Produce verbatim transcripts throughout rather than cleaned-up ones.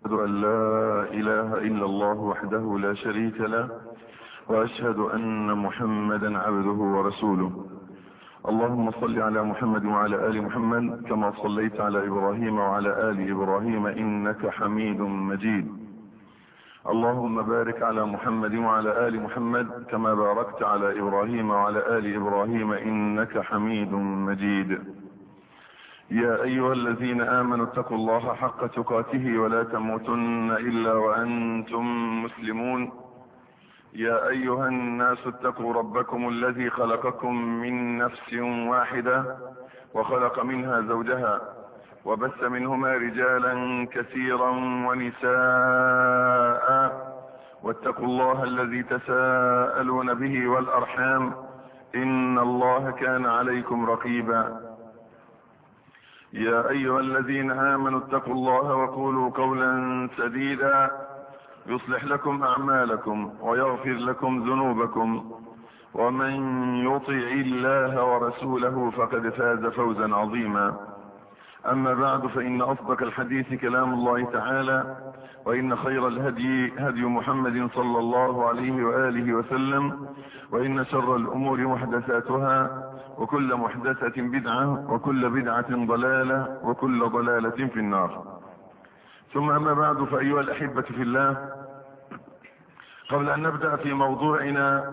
أشهد أن لا إله إلا الله وحده لا شريك له، وأشهد أن محمدا عبده ورسوله. اللهم صل على محمد وعلى آل محمد كما صليت على إبراهيم وعلى آل إبراهيم إنك حميد مجيد. اللهم بارك على محمد وعلى آل محمد كما باركت على إبراهيم وعلى آل إبراهيم إنك حميد مجيد. يا أيها الذين آمنوا اتقوا الله حق تقاته ولا تموتن إلا وأنتم مسلمون. يا أيها الناس اتقوا ربكم الذي خلقكم من نفس واحدة وخلق منها زوجها وبث منهما رجالا كثيرا ونساء، واتقوا الله الذي تساءلون به والأرحام إن الله كان عليكم رقيبا. يا أيها الذين آمنوا اتقوا الله وقولوا قولا سديدا يصلح لكم أعمالكم ويغفر لكم ذنوبكم، ومن يطع الله ورسوله فقد فاز فوزا عظيما. أما بعد، فإن أصدق الحديث كلام الله تعالى، وإن خير الهدي هدي محمد صلى الله عليه وآله وسلم، وإن شر الأمور محدثاتها، وكل محدثة بدعة، وكل بدعة ضلالة، وكل ضلالة في النار. ثم أما بعد، فأيها الأحبة في الله، قبل أن نبدأ في موضوعنا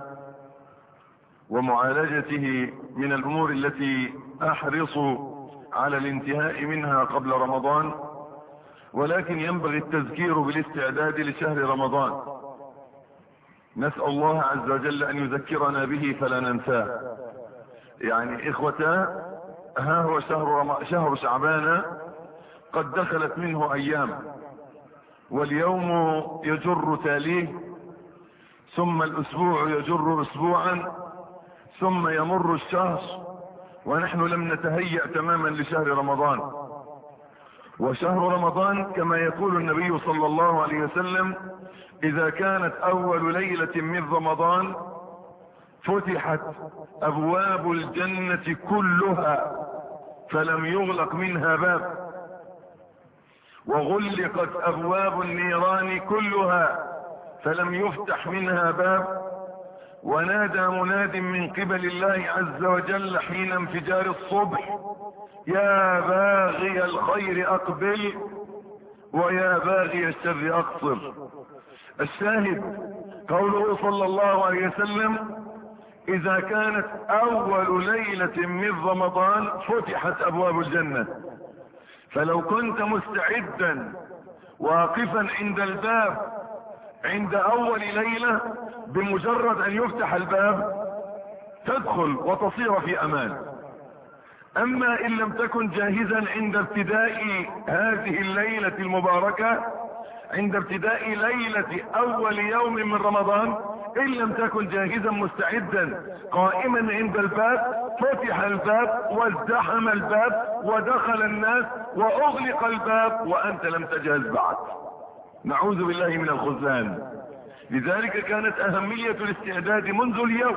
ومعالجته من الأمور التي أحرص على الانتهاء منها قبل رمضان، ولكن ينبغي التذكير بالاستعداد لشهر رمضان، نسأل الله عز وجل أن يذكرنا به فلا ننساه. يعني إخوتا، ها هو شهر, رم... شهر شعبان قد دخلت منه أيام، واليوم يجر تاليه، ثم الأسبوع يجر أسبوعا، ثم يمر الشهر ونحن لم نتهيأ تماما لشهر رمضان. وشهر رمضان كما يقول النبي صلى الله عليه وسلم: إذا كانت أول ليلة من رمضان فتحت أبواب الجنة كلها فلم يغلق منها باب، وغلقت أبواب النيران كلها فلم يفتح منها باب، ونادى مناد من قبل الله عز وجل حين انفجار الصبح: يا باغي الخير أقبل ويا باغي الشر أقصر. الشاهد قوله صلى الله عليه وسلم: إذا كانت أول ليلة من رمضان فتحت أبواب الجنة. فلو كنت مستعدا واقفا عند الباب عند أول ليلة، بمجرد أن يفتح الباب تدخل وتصير في أمان. أما إن لم تكن جاهزا عند ابتداء هذه الليلة المباركة، عند ابتداء ليلة أول يوم من رمضان، إن لم تكن جاهزا مستعدا قائما عند الباب، فتح الباب وازدحم الباب ودخل الناس وأغلق الباب وأنت لم تجهز بعد. نعوذ بالله من الخذلان. لذلك كانت أهمية الاستعداد منذ اليوم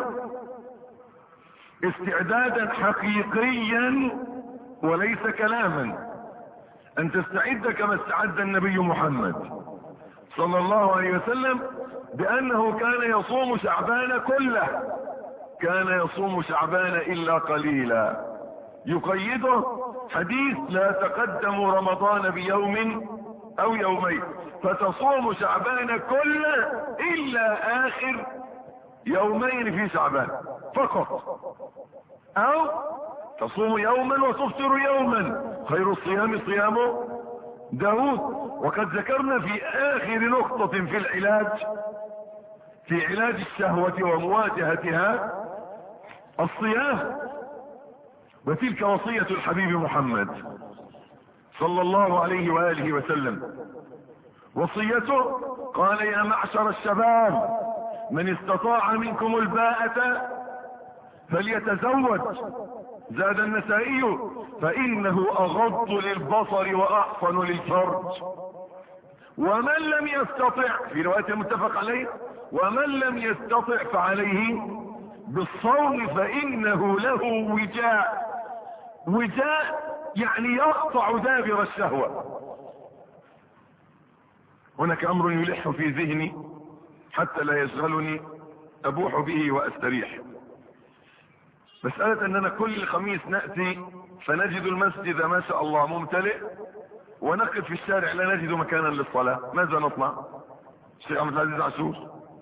استعدادا حقيقيا وليس كلاما، أن تستعد كما استعد النبي محمد صلى الله عليه وسلم، بأنه كان يصوم شعبان كله، كان يصوم شعبان إلا قليلا. يقيده حديث: لا تقدموا رمضان بيوم أو يومين، فتصوم شعبان كله إلا آخر يومين في شعبان فقط، أو تصوم يوما وتفطر يوما، خير الصيام صيام داود. وقد ذكرنا في آخر نقطة في العلاج، في علاج الشهوة ومواجهتها، الصيام. وتلك وصية الحبيب محمد صلى الله عليه وآله وسلم. وصيته قال: يا معشر الشباب من استطاع منكم الباءة فليتزوج. زاد النسائي: فإنه أغض للبصر وأحصن للفرج. ومن لم يستطع، في رواية متفق عليه: ومن لم يستطع فعليه بالصوم فإنه له وجاء. وجاء يعني يقطع دابر الشهوة. هناك امر يلح في ذهني حتى لا يشغلني ابوح به واستريح. مسألة اننا كل خميس نأتي فنجد المسجد ما شاء الله ممتلئ، ونقف في الشارع لا نجد مكانا للصلاة، ماذا نصنع؟ الشيخ عبد العزيز عاشور،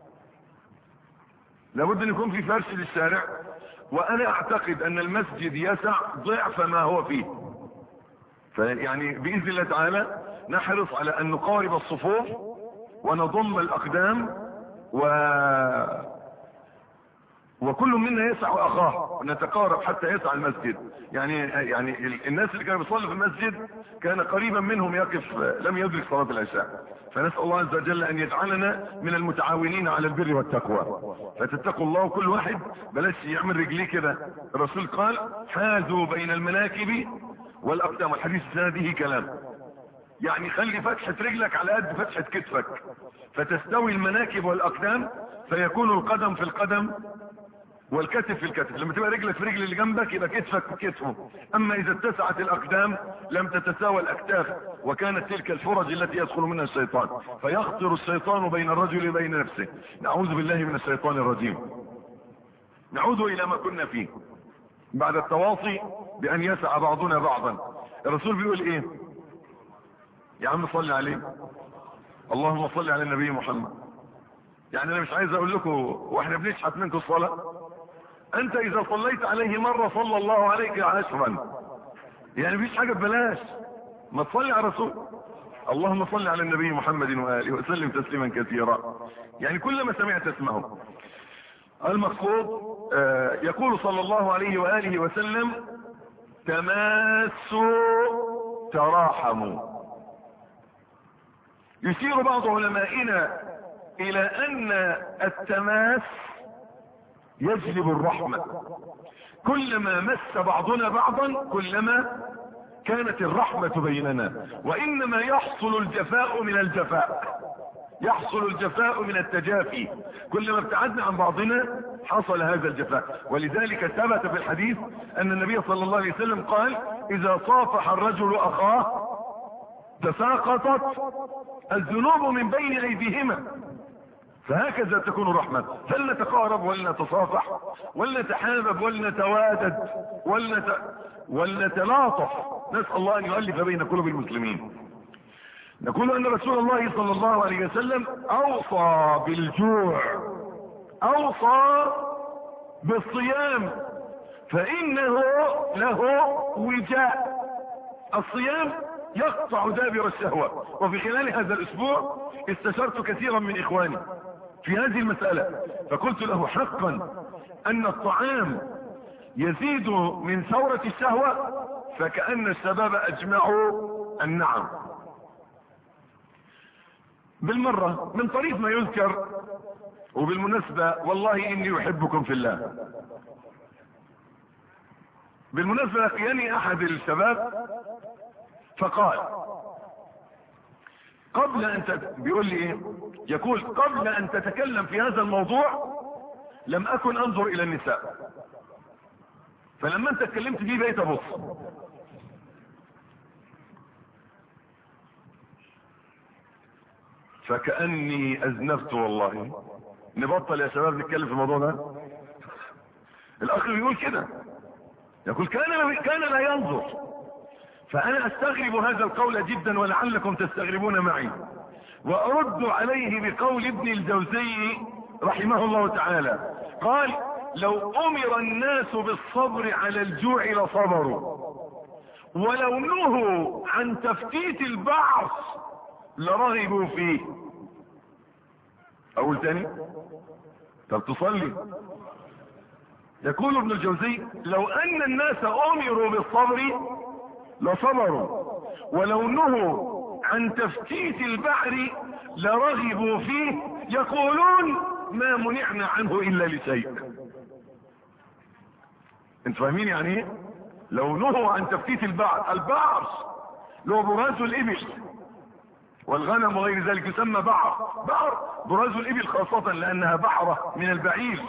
لابد ان يكون في فرش للشارع، وانا اعتقد ان المسجد يسع ضعف ما هو فيه. فيعني باذن الله تعالى نحرص على ان نقارب الصفوف ونضم الاقدام و وكل منا يسع اخاه، نتقارب حتى يسع المسجد. يعني يعني الناس اللي كانوا بيصلوا في المسجد كان قريبا منهم يقف لم يدرك صلاة العشاء، فنسأل الله عز وجل ان يجعلنا من المتعاونين على البر والتقوى. فتتقوا الله، كل واحد بلاش يعمل رجليه كده. الرسول قال حاذوا بين المناكب والاقدام، الحديث السنة كلام، يعني خلي فتحة رجلك على قد فتحة كتفك فتستوي المناكب والاقدام، فيكون القدم في القدم والكتف في الكتف. لما تبقى رجلك في رجل اللي جنبك يبقى كتفك في كتفه. اما اذا اتسعت الاقدام لم تتساوى الاكتاف، وكانت تلك الفرج التي يدخل منها الشيطان، فيخطر الشيطان بين الرجل وبين نفسه. نعوذ بالله من الشيطان الرجيم. نعود الى ما كنا فيه بعد التواصي بان يسع بعضنا بعضا. الرسول بيقول ايه يا عم؟ صلي عليه، اللهم صل على النبي محمد. يعني انا مش عايز اقول لكم واحنا بنشحت منكم الصلاة، انت اذا صليت عليه مرة صلى الله عليك عشرا، يعني مفيش حاجة ببلاش، ما تصلي على الرسول. اللهم صل على النبي محمد وآله وسلم تسليما كثيرا. يعني كلما سمعت اسمه. المقصود آه يقول صلى الله عليه وآله وسلم تماسوا تراحموا. يشير بعض علمائنا الى ان التماس يجلب الرحمة. كلما مس بعضنا بعضا كلما كانت الرحمة بيننا، وانما يحصل الجفاء من الجفاء، يحصل الجفاء من التجافي. كلما ابتعدنا عن بعضنا حصل هذا الجفاء. ولذلك ثبت في الحديث ان النبي صلى الله عليه وسلم قال اذا صافح الرجل اخاه تساقطت الذنوب من بين ايديهما. فهكذا تكون الرحمة. فلنتقارب ولنتصافح ولنتحابب ولنتوادد ولنت... ولنتلاطف. نسأل الله ان يؤلف بين قلوب المسلمين. نقول ان رسول الله صلى الله عليه وسلم اوصى بالجوع، اوصى بالصيام، فانه له وجاء. الصيام يقطع دابر الشهوة. وفي خلال هذا الاسبوع استشرت كثيرا من اخواني في هذه المسألة، فقلت له حقا ان الطعام يزيد من ثورة الشهوة، فكأن الشباب اجمعوا النعم. بالمرة من طريق ما يذكر، وبالمناسبة والله اني احبكم في الله. بالمناسبة لقياني احد الشباب فقال قبل ان تت... بيقول لي ايه؟ يقول قبل ان تتكلم في هذا الموضوع لم اكن انظر الى النساء، فلما انت اتكلمت فيه بقيت ابص. فكأني اذنبت والله. نبطل يا شباب نتكلم في الموضوع ده. الاخ بيقول كده، يقول كان كان لا ينظر. فانا استغرب هذا القول جدا ولعلكم تستغربون معي، وارد عليه بقول ابن الجوزي رحمه الله تعالى. قال لو امر الناس بالصبر على الجوع لصبروا، ولو نهوا عن تفتيت البعث لرغبوا فيه. اقول تاني؟ طب تصلي. يقول ابن الجوزي لو ان الناس امروا بالصبر لصبروا، ولو نهوا عن تفتيت البحر لرغبوا فيه، يقولون ما منعنا عنه الا لشيء. انت فاهمين يعني ايه؟ لو نهوا عن تفتيت البحر، البحر لو براز الابل والغنم وغير ذلك يسمى بحر. بحر براز الابل خاصة لانها بحرة من البعير.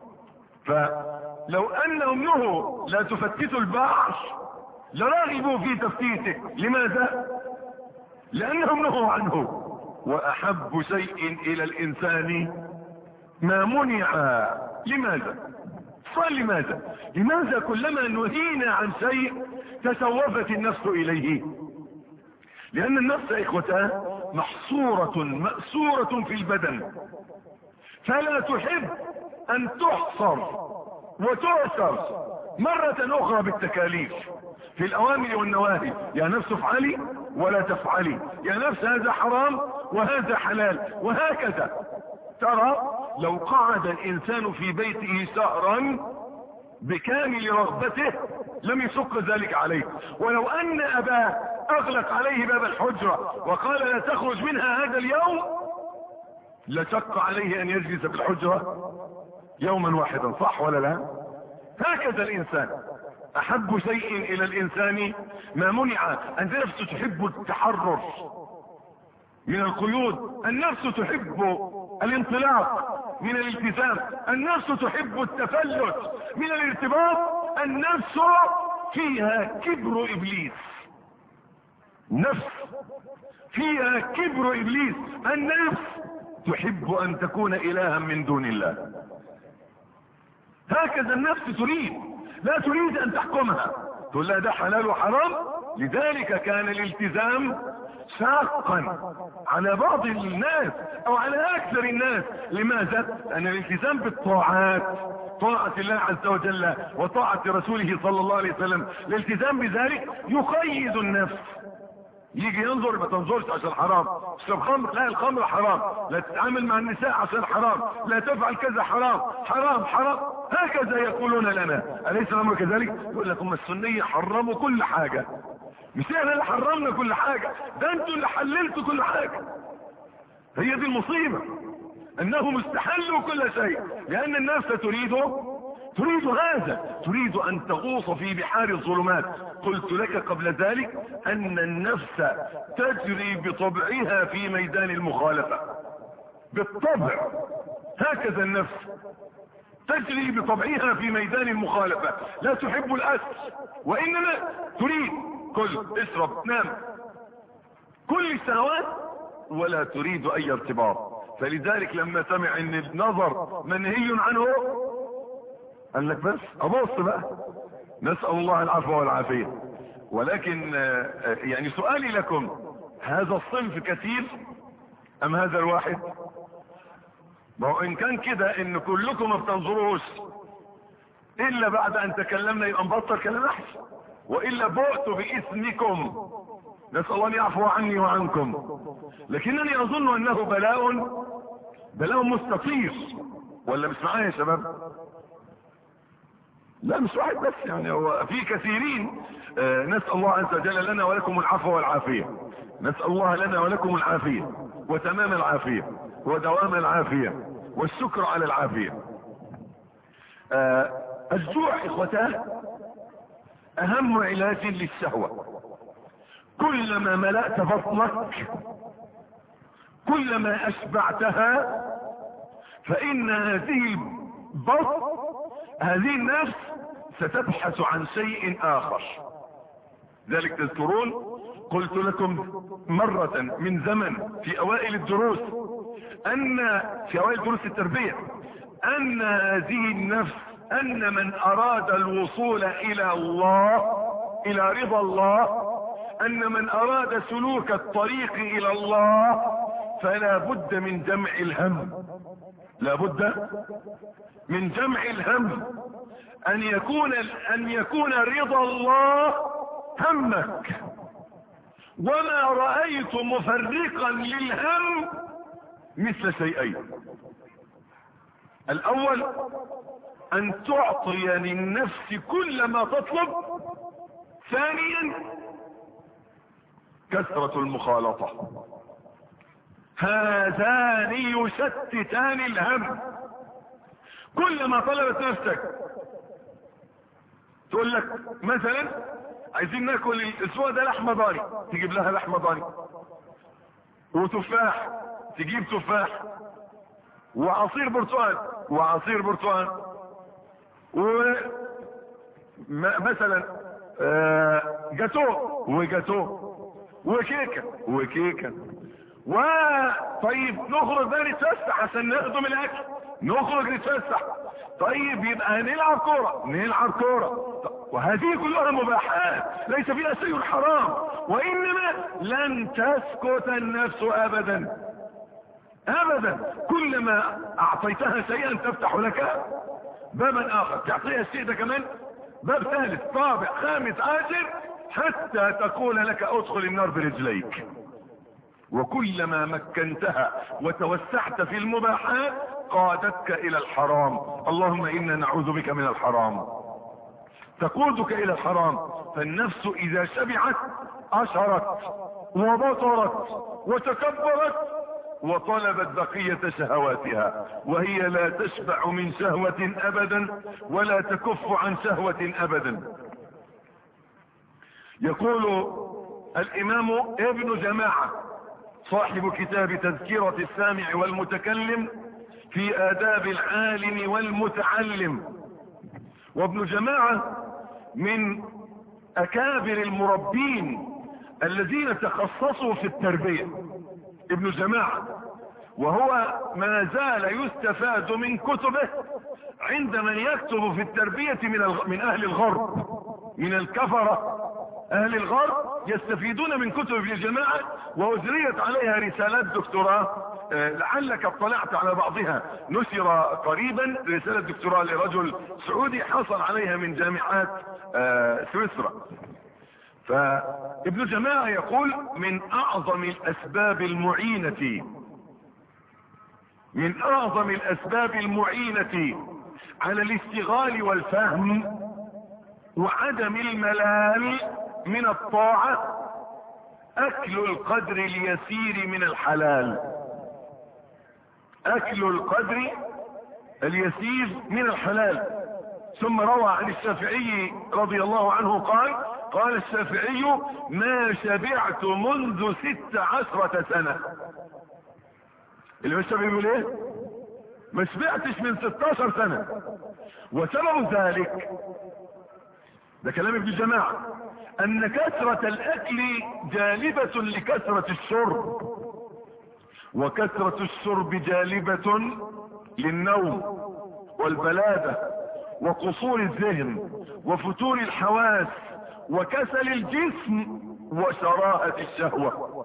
فلو انهم نهوا لا تفتتوا البحر لرغبوا في تفتيته. لماذا؟ لانهم نهوا عنه. واحب شيء الى الانسان ما منع. لماذا؟ سؤال لماذا؟ لماذا كلما نهينا عن شيء تسوفت النفس اليه؟ لان النفس يا اخوتان محصورة مأسورة في البدن، فلا تحب ان تحصر وتؤثر مرة اخرى بالتكاليف في الاوامر والنواهي. يا نفس افعلي ولا تفعلي، يا نفس هذا حرام وهذا حلال، وهكذا. ترى لو قعد الانسان في بيته شهرا بكامل رغبته لم يشق ذلك عليه، ولو ان اباه اغلق عليه باب الحجرة وقال لا تخرج منها هذا اليوم لشق عليه ان يجلس في الحجرة يوما واحدا، صح ولا لا؟ هكذا الانسان احب شيء الى الانسان ما منع. النفس تحب التحرر من القيود، النفس تحب الانطلاق من الالتزام، النفس تحب التفلت من الارتباط، النفس فيها كبر ابليس، نفس فيها كبر ابليس، النفس تحب ان تكون الها من دون الله. هكذا النفس تريد، لا تريد ان تحكمها، تقول لها ده حلال وحرام. لذلك كان الالتزام شاقا على بعض الناس او على اكثر الناس. لماذا؟ لان الالتزام بالطاعات، طاعة الله عز وجل وطاعة رسوله صلى الله عليه وسلم، الالتزام بذلك يقيد النفس. يجي ينظر ما تنظرش عشان حرام، تشرب خمر لا الخمر حرام، لا تتعامل مع النساء عشان حرام، لا تفعل كذا حرام حرام حرام. هكذا يقولون لنا، أليس الأمر كذلك؟ يقول لكم السنية حرموا كل حاجة، مش احنا اللي حرمنا كل حاجة، ده انتوا اللي حللتوا كل حاجة. هي دي المصيبة، انهم استحلوا كل شيء، لان النفس تريد تريد هذا، تريد ان تغوص في بحار الظلمات. قلت لك قبل ذلك ان النفس تجري بطبعها في ميدان المخالفة، بالطبع هكذا النفس تجري بطبعها في ميدان المخالفة، لا تحب الاسر وانما تريد كل، اشرب، نام، كل الشهوات، ولا تريد اي ارتباط. فلذلك لما سمع ان النظر منهي عنه قال لك بس ابص بقى، نسأل الله العفو والعافية. ولكن يعني سؤالي لكم، هذا الصنف كثير ام هذا الواحد؟ ما هو ان كان كده ان كلكم ما بتنظروش الا بعد ان تكلمنا يبقى نبطل كلام احسن، والا بؤت باسمكم، نسأل الله ان يعفو عني وعنكم. لكنني اظن انه بلاء بلاء مستطير، ولا مش معايا يا شباب؟ لا مش واحد بس، يعني هو في كثيرين. آه نسأل الله عز وجل لنا ولكم العفو والعافية، نسأل الله لنا ولكم العافية وتمام العافية ودوام العافية والشكر على العافية. آه الجوع اخوتاه اهم علاج للشهوة. كلما ملأت بطنك كلما اشبعتها، فان هذه البطن هذه النفس ستبحث عن شيء اخر. ذلك تذكرون قلت لكم مرة من زمن في اوائل الدروس، ان في اوائل دروس التربية، ان هذه النفس، ان من اراد الوصول الى الله، الى رضا الله، ان من اراد سلوك الطريق الى الله، فلا بد من جمع الهم، لا بد من جمع الهم، ان يكون ان يكون رضا الله همك. وما رأيت مفرقا للهم مثل شيئين: الاول ان تعطي للنفس كل ما تطلب، ثانيا كثرة المخالطة. هذان يشتتان الهم. كلما طلبت نفسك تقول لك مثلا عايزين ناكل الاسبوع ده لحمه ضاني، تجيب لها لحمه ضاني، وتفاح تجيب تفاح، وعصير برتقال وعصير برتقال، ومثلا جاتو وجاتو، وكيكه وكيكه، وطيب نخرج بقى نتفسح عشان نخدم الاكل، نخرج نتفسح. طيب يبقى نلعب كورة، نلعب كورة. وهذه كلها مباحات ليس فيها شيء حرام، وانما لن تسكت النفس ابدا ابدا. كلما اعطيتها شيئا تفتح لك بابا اخر، تعطيها الشيء ده كمان باب ثالث رابع خامس عاشر، حتى تقول لك ادخل النار برجليك. وكلما مكنتها وتوسعت في المباحات قادتك الى الحرام. اللهم انا نعوذ بك من الحرام، تقودك الى الحرام. فالنفس اذا شبعت اشرت وبطرت وتكبرت وطلبت بقية شهواتها، وهي لا تشبع من شهوة ابدا ولا تكف عن شهوة ابدا. يقول الامام ابن جماعة صاحب كتاب تذكرة السامع والمتكلم في آداب العالم والمتعلم، وابن جماعة من أكابر المربين الذين تخصصوا في التربية. ابن جماعة وهو ما زال يستفاد من كتبه عند من يكتب في التربية من, الغ... من أهل الغرب، من الكفرة أهل الغرب يستفيدون من كتب ابن جماعة، وأجريت عليها رسالات دكتوراه. أه لعلك اطلعت على بعضها، نشر قريبا رسالة دكتوراه لرجل سعودي حصل عليها من جامعات أه سويسرا. فابن جماعة يقول من أعظم الأسباب المعينة من أعظم الأسباب المعينة على الاشتغال والفهم وعدم الملال من الطاعة اكل القدر اليسير من الحلال. اكل القدر اليسير من الحلال. ثم روى عن الشافعي رضي الله عنه قال قال الشافعي ما شبعت منذ ست عشرة سنة. اللي مش بيقول ايه؟ ما شبعتش من ستاشر سنة. وسبب ذلك ده كلام ابن جماعة ان كثرة الاكل جالبة لكثرة الشرب، وكثرة الشرب جالبة للنوم والبلادة وقصور الذهن وفتور الحواس وكسل الجسم وشراهة الشهوة.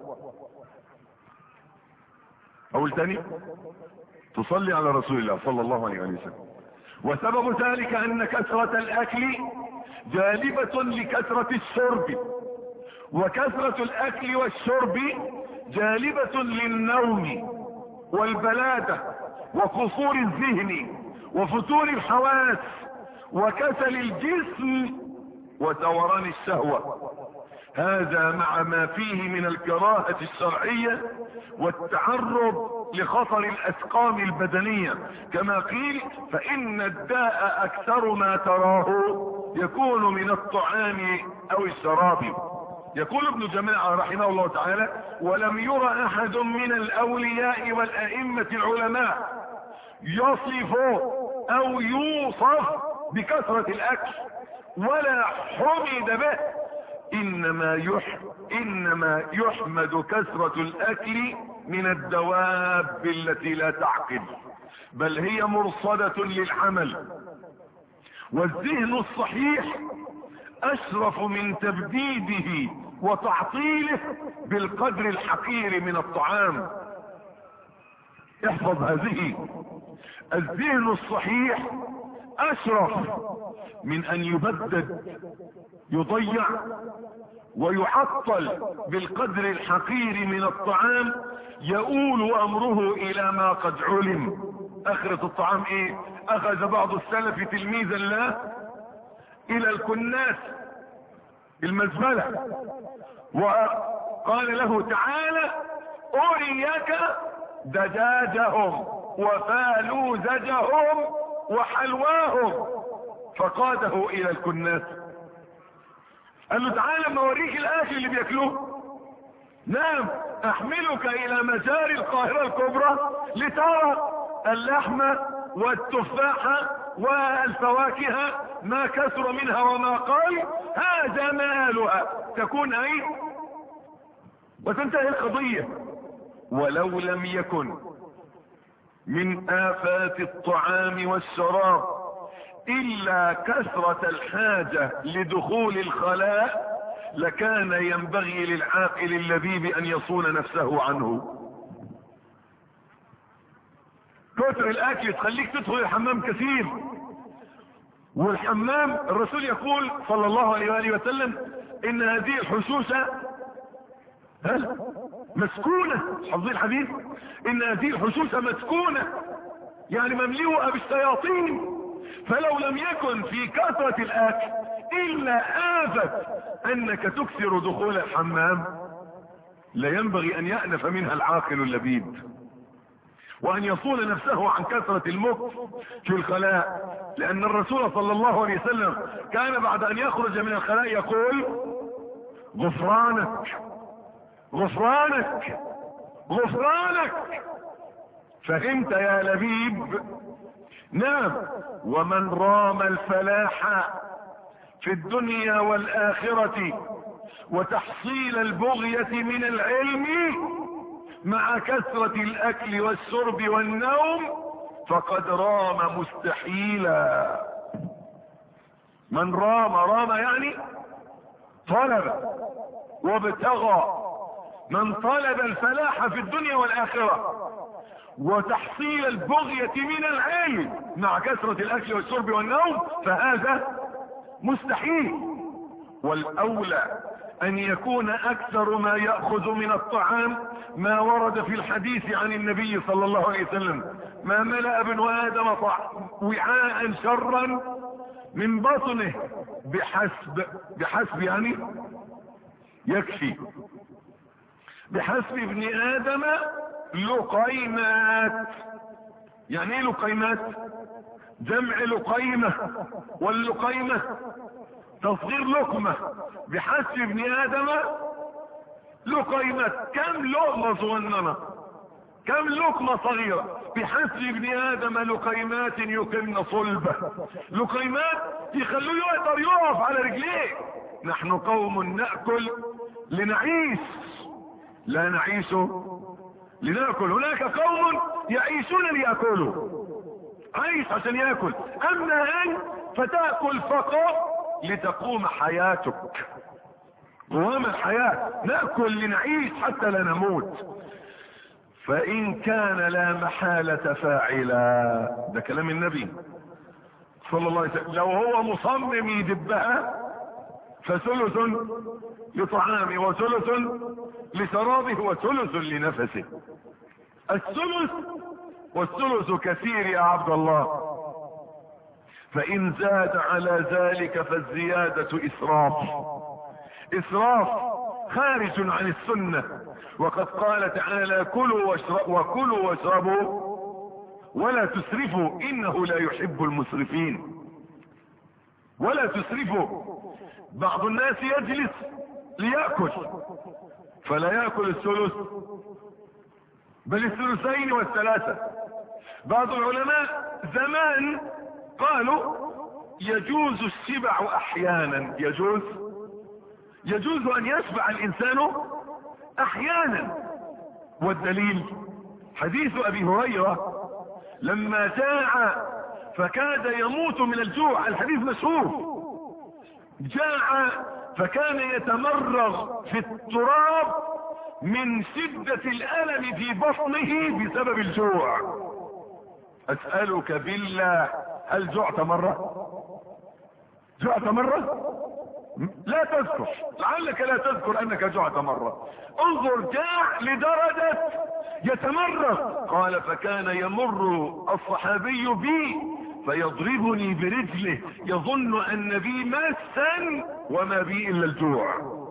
اقول تاني، تصلي على رسول الله صلى الله عليه وسلم. وسبب ذلك ان كثرة الاكل جالبة لكثرة الشرب، وكثرة الاكل والشرب جالبة للنوم والبلادة وقصور الذهن وفتور الحواس وكسل الجسم وتوران الشهوة. هذا مع ما فيه من الكراهة الشرعية والتعرض لخطر الاسقام البدنية، كما قيل فان الداء اكثر ما تراه يكون من الطعام او الشراب. يقول ابن جماعة رحمه الله تعالى ولم ير احد من الاولياء والائمة العلماء يصف او يوصف بكثرة الاكل ولا حمد به، انما يح انما يحمد كثرة الاكل من الدواب التي لا تعقل، بل هي مرصدة للحمل. والذهن الصحيح اشرف من تبديده وتعطيله بالقدر الحقير من الطعام. احفظ هذه، الذهن الصحيح اشرف من ان يبدد يضيع ويعطل بالقدر الحقير من الطعام، يؤول امره الى ما قد علم. اخرة الطعام ايه؟ اخذ بعض السلف تلميذا له الى الكناس المزبلة وقال له تعالى اريك دجاجهم وفالوزجهم وحلواهم، فقاده الى الكناس. قال له تعالى ما اوريك الاكل اللي بياكلوه. نعم احملك الى مجاري القاهرة الكبرى لترى اللحم والتفاحة والفواكه ما كثر منها وما قال، هذا مالها. تكون اي وتنتهي القضية. ولو لم يكن من آفات الطعام والشراب إلا كثرة الحاجة لدخول الخلاء لكان ينبغي للعاقل اللبيب أن يصون نفسه عنه. كثر الأكل تخليك تدخل الحمام كثير، والحمام الرسول يقول صلى الله عليه وآله وسلم إن هذه الحشوشة مسكونة، حفظي الحديث، إن هذه الحشوشة مسكونة يعني مملوءة بالشياطين، فلو لم يكن في كثرة الأكل إلا آفة أنك تكثر دخول الحمام لينبغي أن يأنف منها العاقل اللبيب، وأن يصون نفسه عن كثرة المكث في الخلاء، لأن الرسول صلى الله عليه وسلم كان بعد أن يخرج من الخلاء يقول غفرانك غفرانك غفرانك. فهمت يا لبيب؟ نعم. ومن رام الفلاح في الدنيا والآخرة وتحصيل البغية من العلم مع كثرة الأكل والشرب والنوم فقد رام مستحيلا. من رام، رام يعني طلب وابتغى، من طلب الفلاح في الدنيا والآخرة وتحصيل البغية من العلم مع كثرة الأكل والشرب والنوم فهذا مستحيل. والأولى أن يكون أكثر ما يأخذ من الطعام ما ورد في الحديث عن النبي صلى الله عليه وسلم: ما ملأ ابن آدم وعاء شرا من بطنه بحسب، بحسب يعني يكفي، بحسب ابن آدم لقيمات. يعني ايه لقيمات؟ جمع لقيمة، واللقيمة تصغير لقمة. بحسب ابن آدم لقيمة، كم لقمة صغننة، كم لقمة صغيرة. بحسب ابن آدم لقيمات يقمن صلبة، لقيمات يخلوه يقدر يقف على رجليه. نحن قوم نأكل لنعيش، لا نعيش لنأكل. هناك قوم يعيشون ليأكلوا، عايش عشان يأكل. أما أن فتأكل فقط لتقوم حياتك، قوام الحياة. نأكل لنعيش حتى لا نموت. فإن كان لا محالة فاعلا، ده كلام النبي صلى الله عليه وسلم، لو هو مصمم يدبها فثلث لطعامه وثلث لشرابه وثلث لنفسه. الثلث والثلث كثير يا عبد الله. فإن زاد على ذلك فالزيادة إسراف، إسراف خارج عن السنة. وقد قال تعالى: كلوا واشربوا وكلوا واشربوا ولا تسرفوا إنه لا يحب المسرفين. ولا تسرفوا. بعض الناس يجلس ليأكل فلا يأكل الثلث بل الثلثين والثلاثة. بعض العلماء زمان قالوا يجوز الشبع احيانا، يجوز يجوز ان يشبع الانسان احيانا. والدليل حديث ابي هريرة لما جاع فكاد يموت من الجوع، الحديث مشهور. جاع فكان يتمرغ في التراب من شدة الألم في بطنه بسبب الجوع. أسألك بالله، هل جعت مرة؟ جعت مرة؟ لا تذكر، لعلك لا تذكر أنك جعت مرة. انظر، جاع لدرجة يتمرغ. قال: فكان يمر الصحابي بي فيضربني برجله يظن أن بي مسا وما بي إلا الجوع،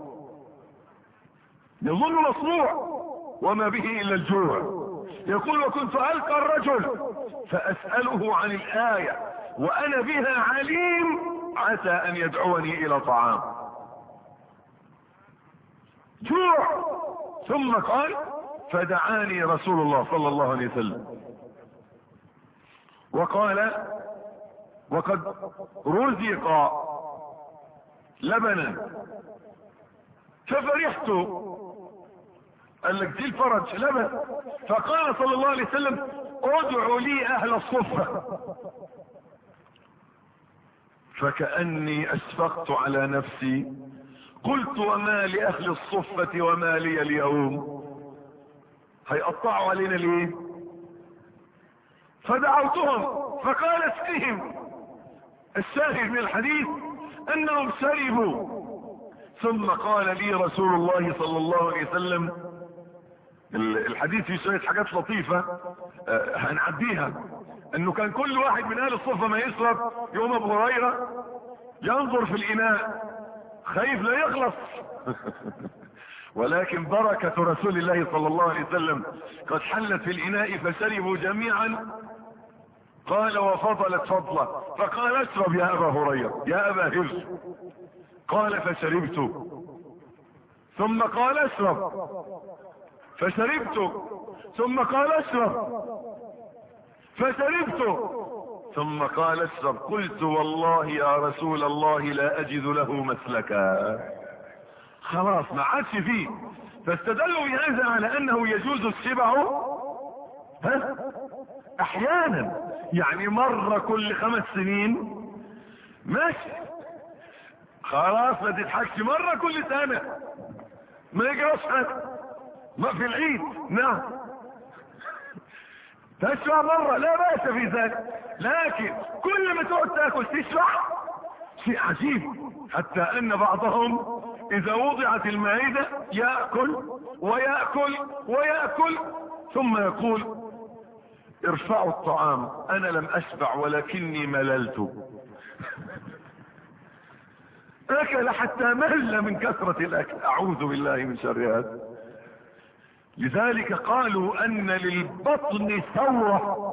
يظن مصنوع وما به إلا الجوع. يقول: وكنت ألقى الرجل فأسأله عن الآية وأنا بها عليم عسى أن يدعوني إلى طعام. جوع. ثم قال: فدعاني رسول الله صلى الله عليه وسلم وقال: وقد رزق لبنا. ففرحت قال لك دي الفرج لبن. فقال صلى الله عليه وسلم ادعوا لي اهل الصفة. فكأني اشفقت على نفسي، قلت وما لأهل الصفة وما لي اليوم، هيقطعوا علينا ليه؟ فدعوتهم فقال اسقهم. الشاهد من الحديث انهم شربوا. ثم قال لي رسول الله صلى الله عليه وسلم، الحديث فيه شوية حاجات لطيفة أه هنعديها، انه كان كل واحد من اهل الصفة ما يشرب يوم ابو هريرة ينظر في الاناء خايف لا يخلص ولكن بركة رسول الله صلى الله عليه وسلم قد حلت في الاناء فشربوا جميعا. قال وفضلت فضلة فقال اشرب يا ابا هريرة يا ابا هرش. قال فشربت. ثم قال اشرب فشربت. ثم قال اشرب فشربت. ثم قال اشرب. قلت والله يا رسول الله لا اجد له مسلكا. خلاص ما عادش فيه. فاستدلوا بهذا على انه يجوز الشبع ها احيانا، يعني مرة كل خمس سنين ماشي، خلاص ما تضحكش مرة كل سنة ما يجراش حاجة، ما في العيد نعم تشبع مرة لا بأس في ذلك، لكن كل ما تقعد تاكل تشبع شيء عجيب. حتى ان بعضهم اذا وضعت المائدة يأكل ويأكل ويأكل ثم يقول ارفعوا الطعام انا لم اشبع ولكني مللت. اكل حتى مل من كثرة الاكل. اعوذ بالله من شر هذا. لذلك قالوا ان للبطن ثورة،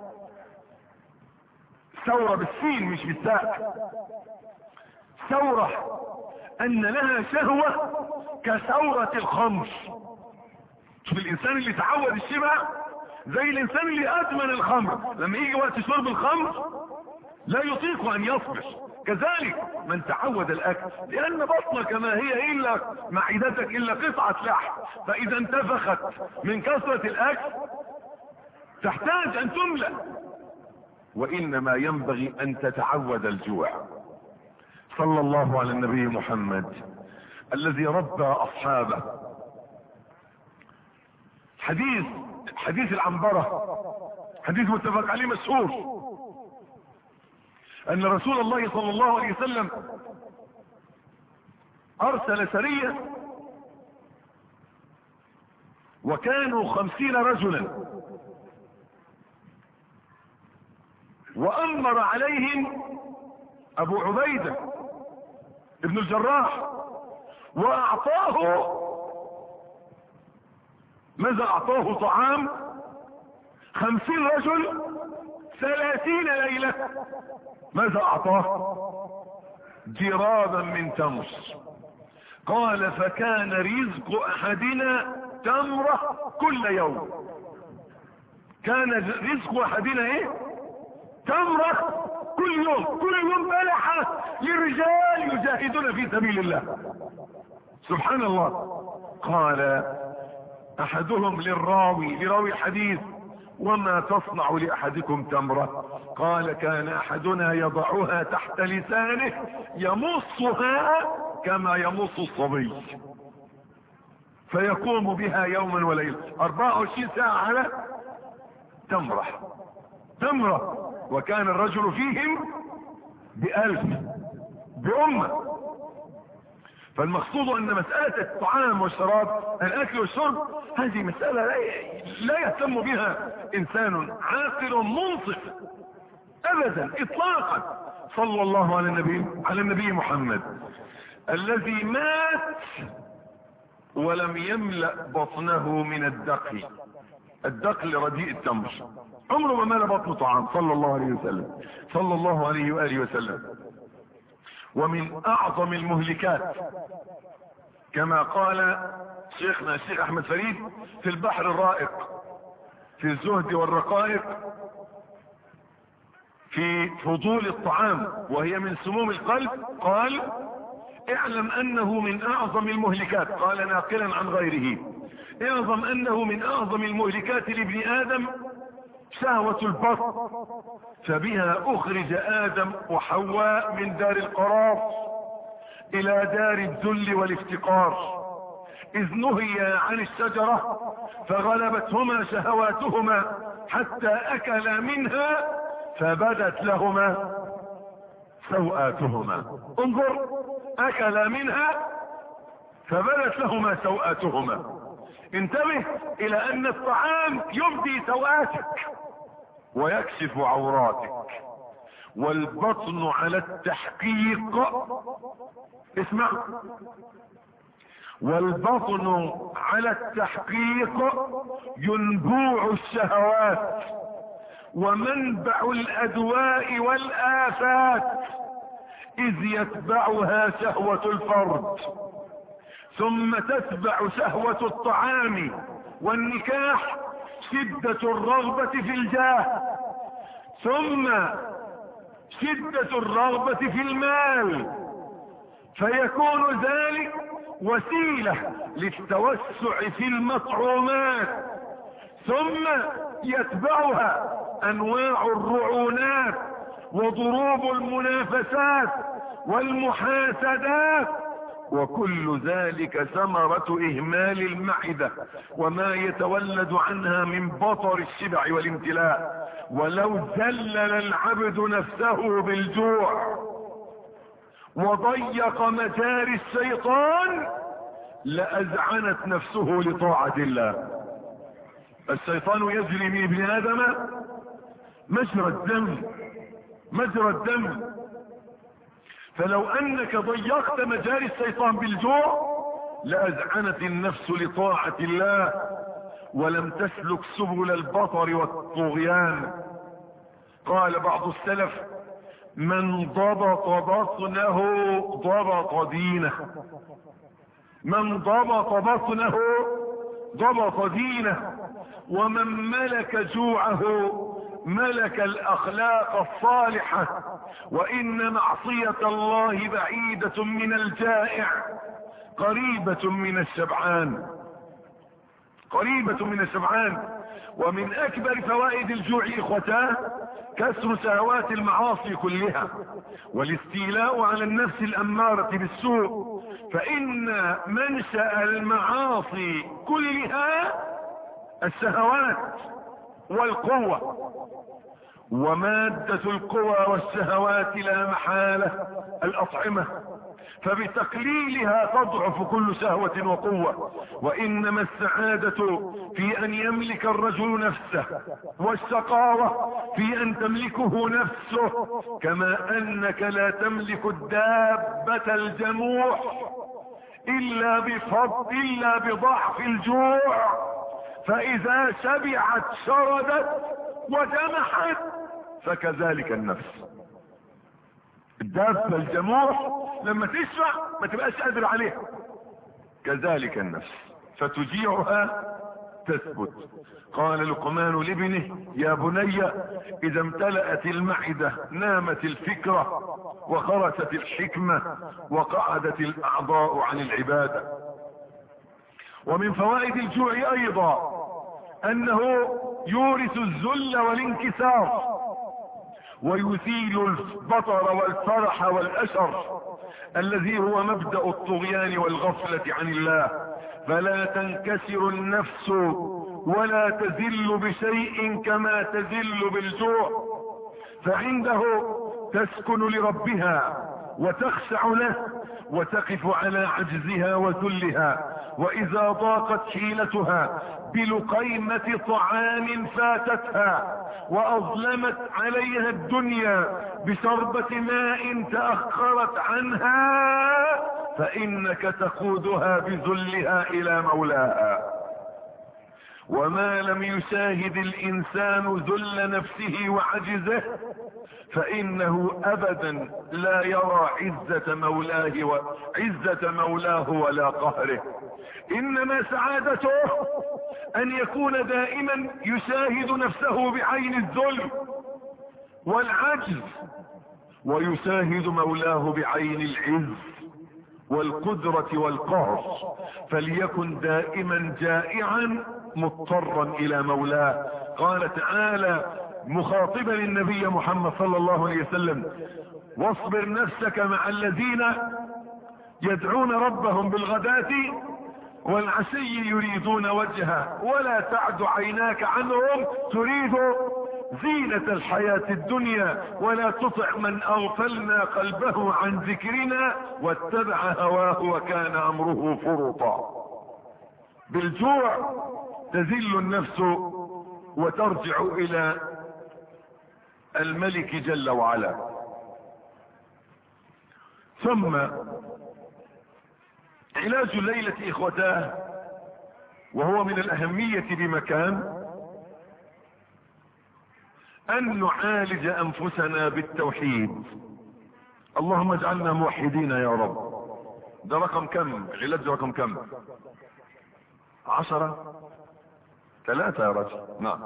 ثورة بالسين مش بالساء، ثورة ان لها شهوة كثورة الخمر. شوف الانسان اللي تعود الشبع زي الانسان اللي ادمن الخمر، لما يجي وقت شرب الخمر لا يطيق ان يصبر. كذلك من تعود الاكل، لان بطنك ما هي الا معدتك الا قطعة لحم، فاذا انتفخت من كثرة الاكل تحتاج ان تملأ. وانما ينبغي ان تتعود الجوع. صلى الله على النبي محمد الذي ربى اصحابه. حديث حديث العنبرة حديث متفق عليه مشهور، ان رسول الله صلى الله عليه وسلم ارسل سرية وكانوا خمسين رجلا، وامر عليهم ابو عبيدة ابن الجراح، واعطاه ماذا اعطاه؟ طعام خمسين رجل ثلاثين ليلة. ماذا اعطاه؟ جرابا من تمر. قال فكان رزق احدنا تمرة كل يوم. كان رزق احدنا ايه؟ تمرة كل يوم. كل يوم بلحة للرجال يجاهدون في سبيل الله. سبحان الله. قال احدهم للراوي لراوي الحديث وما تصنع لاحدكم تمرة؟ قال كان احدنا يضعها تحت لسانه يمصها كما يمص الصبي، فيقوم بها يوما وليلة اربعة وعشرين ساعة على تمرة تمرة. وكان الرجل فيهم بألف بأمة. فالمقصود ان مسألة الطعام والشراب الاكل والشرب هذه مسألة لا يهتم بها انسان عاقل منصف ابدا اطلاقا. صلى الله على النبي على النبي محمد الذي مات ولم يملأ بطنه من الدقل. الدقل رديء التمر، عمره ما ملأ بطنه طعام صلى الله عليه وسلم صلى الله عليه وآله وسلم. ومن اعظم المهلكات كما قال شيخنا الشيخ احمد فريد في البحر الرائق في الزهد والرقائق في فضول الطعام وهي من سموم القلب، قال اعلم انه من اعظم المهلكات، قال ناقلا عن غيره، اعظم انه من اعظم المهلكات لابن ادم شهوة البطن، فبها اخرج ادم وحواء من دار القرار الى دار الذل والافتقار، اذ نهيا عن الشجرة فغلبتهما شهواتهما حتى اكلا منها فبدت لهما سوآتهما. انظر، اكلا منها فبدت لهما سوآتهما. انتبه الى ان الطعام يبدي سوآتك ويكشف عوراتك، والبطن على التحقيق، اسمع، والبطن على التحقيق ينبوع الشهوات ومنبع الادواء والآفات، اذ يتبعها شهوة الفرد، ثم تتبع شهوة الطعام والنكاح شدة الرغبة في الجاه، ثم شدة الرغبة في المال، فيكون ذلك وسيلة للتوسع في المطعومات، ثم يتبعها انواع الرعونات وضروب المنافسات والمحاسدات، وكل ذلك ثمرة اهمال المعدة وما يتولد عنها من بطر الشبع والامتلاء. ولو ذلل العبد نفسه بالجوع وضيق مجاري الشيطان لأذعنت نفسه لطاعة الله. الشيطان يجري من ابن آدم مجرى الدم، مجرى الدم، فلو انك ضيقت مجاري الشيطان بالجوع لأذعنت النفس لطاعة الله ولم تسلك سبل البطر والطغيان. قال بعض السلف: من ضبط بطنه ضبط دينه، من ضبط بطنه ضبط دينه، ومن ملك جوعه ملك الاخلاق الصالحة. وان معصية الله بعيدة من الجائع قريبة من الشبعان، قريبة من الشبعان. ومن اكبر فوائد الجوع اخوتاه كسر شهوات المعاصي كلها والاستيلاء على النفس الامارة بالسوء، فان منشأ المعاصي كلها الشهوات والقوة، ومادة القوى والشهوات لا محالة الأطعمة، فبتقليلها تضعف كل شهوة وقوة. وإنما السعادة في أن يملك الرجل نفسه، والشقاوة في أن تملكه نفسه، كما أنك لا تملك الدابة الجموح إلا بفضل إلا بضعف الجوع، فإذا شبعت شردت وجمحت، فكذلك النفس. الدابة الجموح لما تشبع ما تبقاش قادر عليها، كذلك النفس فتجيعها تثبت. قال لقمان لابنه: يا بني اذا امتلأت المعدة نامت الفكرة وخرست الحكمة وقعدت الاعضاء عن العبادة. ومن فوائد الجوع ايضا انه يورث الذل والانكسار، ويثيل البطر والفرح والاشر الذي هو مبدأ الطغيان والغفلة عن الله. فلا تنكسر النفس ولا تذل بشيء كما تذل بالجوع، فعنده تسكن لربها وتخشع له وتقف على عجزها وذلها. واذا ضاقت حيلتها بلقيمة طعام فاتتها واظلمت عليها الدنيا بشربة ماء تأخرت عنها، فانك تقودها بذلها الى مولاها. وما لم يشاهد الانسان ذل نفسه وعجزه فانه ابدا لا يرى عزة مولاه وعزة مولاه ولا قهره. انما سعادته ان يكون دائما يشاهد نفسه بعين الذل والعجز، ويشاهد مولاه بعين العز والقدرة والقهر، فليكن دائما جائعا مضطرا الى مولاه. قال تعالى مخاطبا النبي محمد صلى الله عليه وسلم: واصبر نفسك مع الذين يدعون ربهم بالغداة والعشي يريدون وجهه ولا تعد عيناك عنهم تريد زينة الحياة الدنيا ولا تطع من اغفلنا قلبه عن ذكرنا واتبع هواه وكان امره فرطا. بالجوع تذل النفس وترجع الى الملك جل وعلا. ثم علاج الليلة اخوتاه، وهو من الاهمية بمكان، ان نعالج انفسنا بالتوحيد. اللهم اجعلنا موحدين يا رب. ده رقم كم؟ علاج رقم كم؟ عشرة ثلاثة يا رجل. نعم.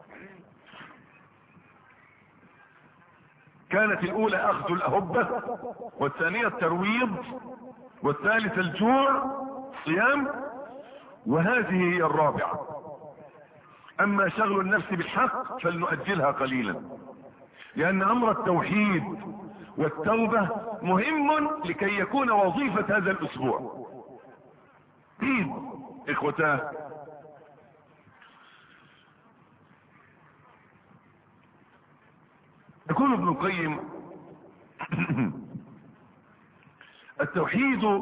كانت الاولى اخذ الاهبة، والثانية الترويض، والثالثة الجوع صيام، وهذه هي الرابعة. اما شغل النفس بالحق فلنؤجلها قليلا، لان امر التوحيد والتوبة مهم لكي يكون وظيفة هذا الاسبوع. اكيد اخوتاه، يقول ابن القيم: التوحيد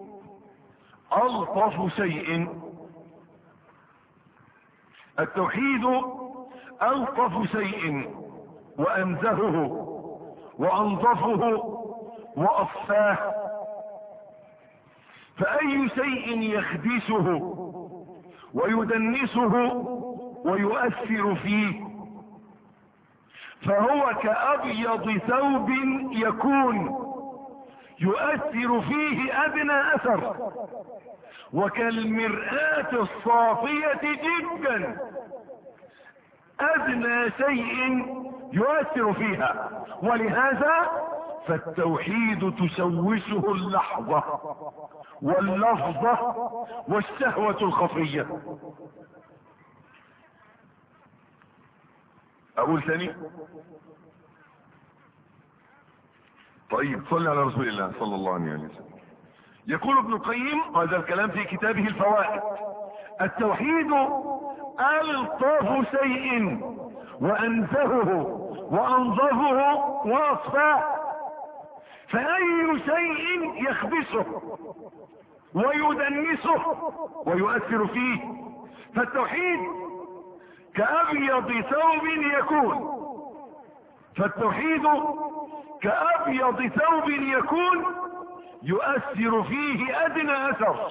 الطف شيء التوحيد الطف شيء وانزهه وانظفه واصفاه، فاي شيء يخدشه ويدنسه ويؤثر فيه فهو كأبيض ثوب يكون يؤثر فيه ادنى اثر، وكالمرآة الصافية جدا ادنى شيء يؤثر فيها. ولهذا فالتوحيد تشوشه اللحظة واللفظة والشهوة الخفية. اقول ثاني؟ طيب صلي على رسول الله صلى الله عليه وسلم. يقول ابن القيم هذا الكلام في كتابه الفوائد: التوحيد ألطف شيء وأنزهه وأنظفه وأصفاه، فأي شيء يخبثه ويدنسه ويؤثر فيه. فالتوحيد كأبيض ثوب يكون فالتوحيد كأبيض ثوب يكون يؤثر فيه ادنى اثر.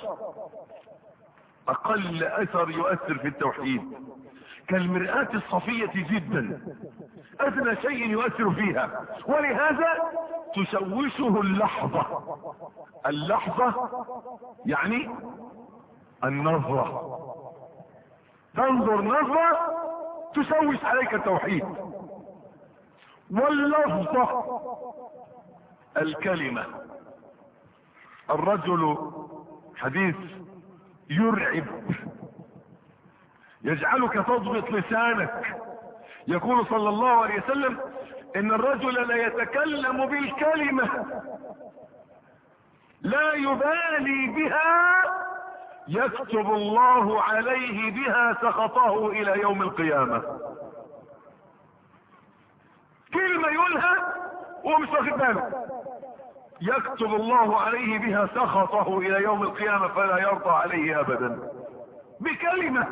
اقل اثر يؤثر في التوحيد كالمرآة الصفية جدا، ادنى شيء يؤثر فيها. ولهذا تشوشه اللحظة. اللحظة يعني النظرة، تنظر نظرة تشوش عليك التوحيد. واللفظة الكلمة. الرجل حديث يرعب يجعلك تضبط لسانك. يقول صلى الله عليه وسلم: ان الرجل لا يتكلم بالكلمة لا يبالي بها يكتب الله عليه بها سخطه الى يوم القيامة. كلمة يقولها ومش واخد باله يكتب الله عليه بها سخطه الى يوم القيامة فلا يرضى عليه ابدا بكلمة.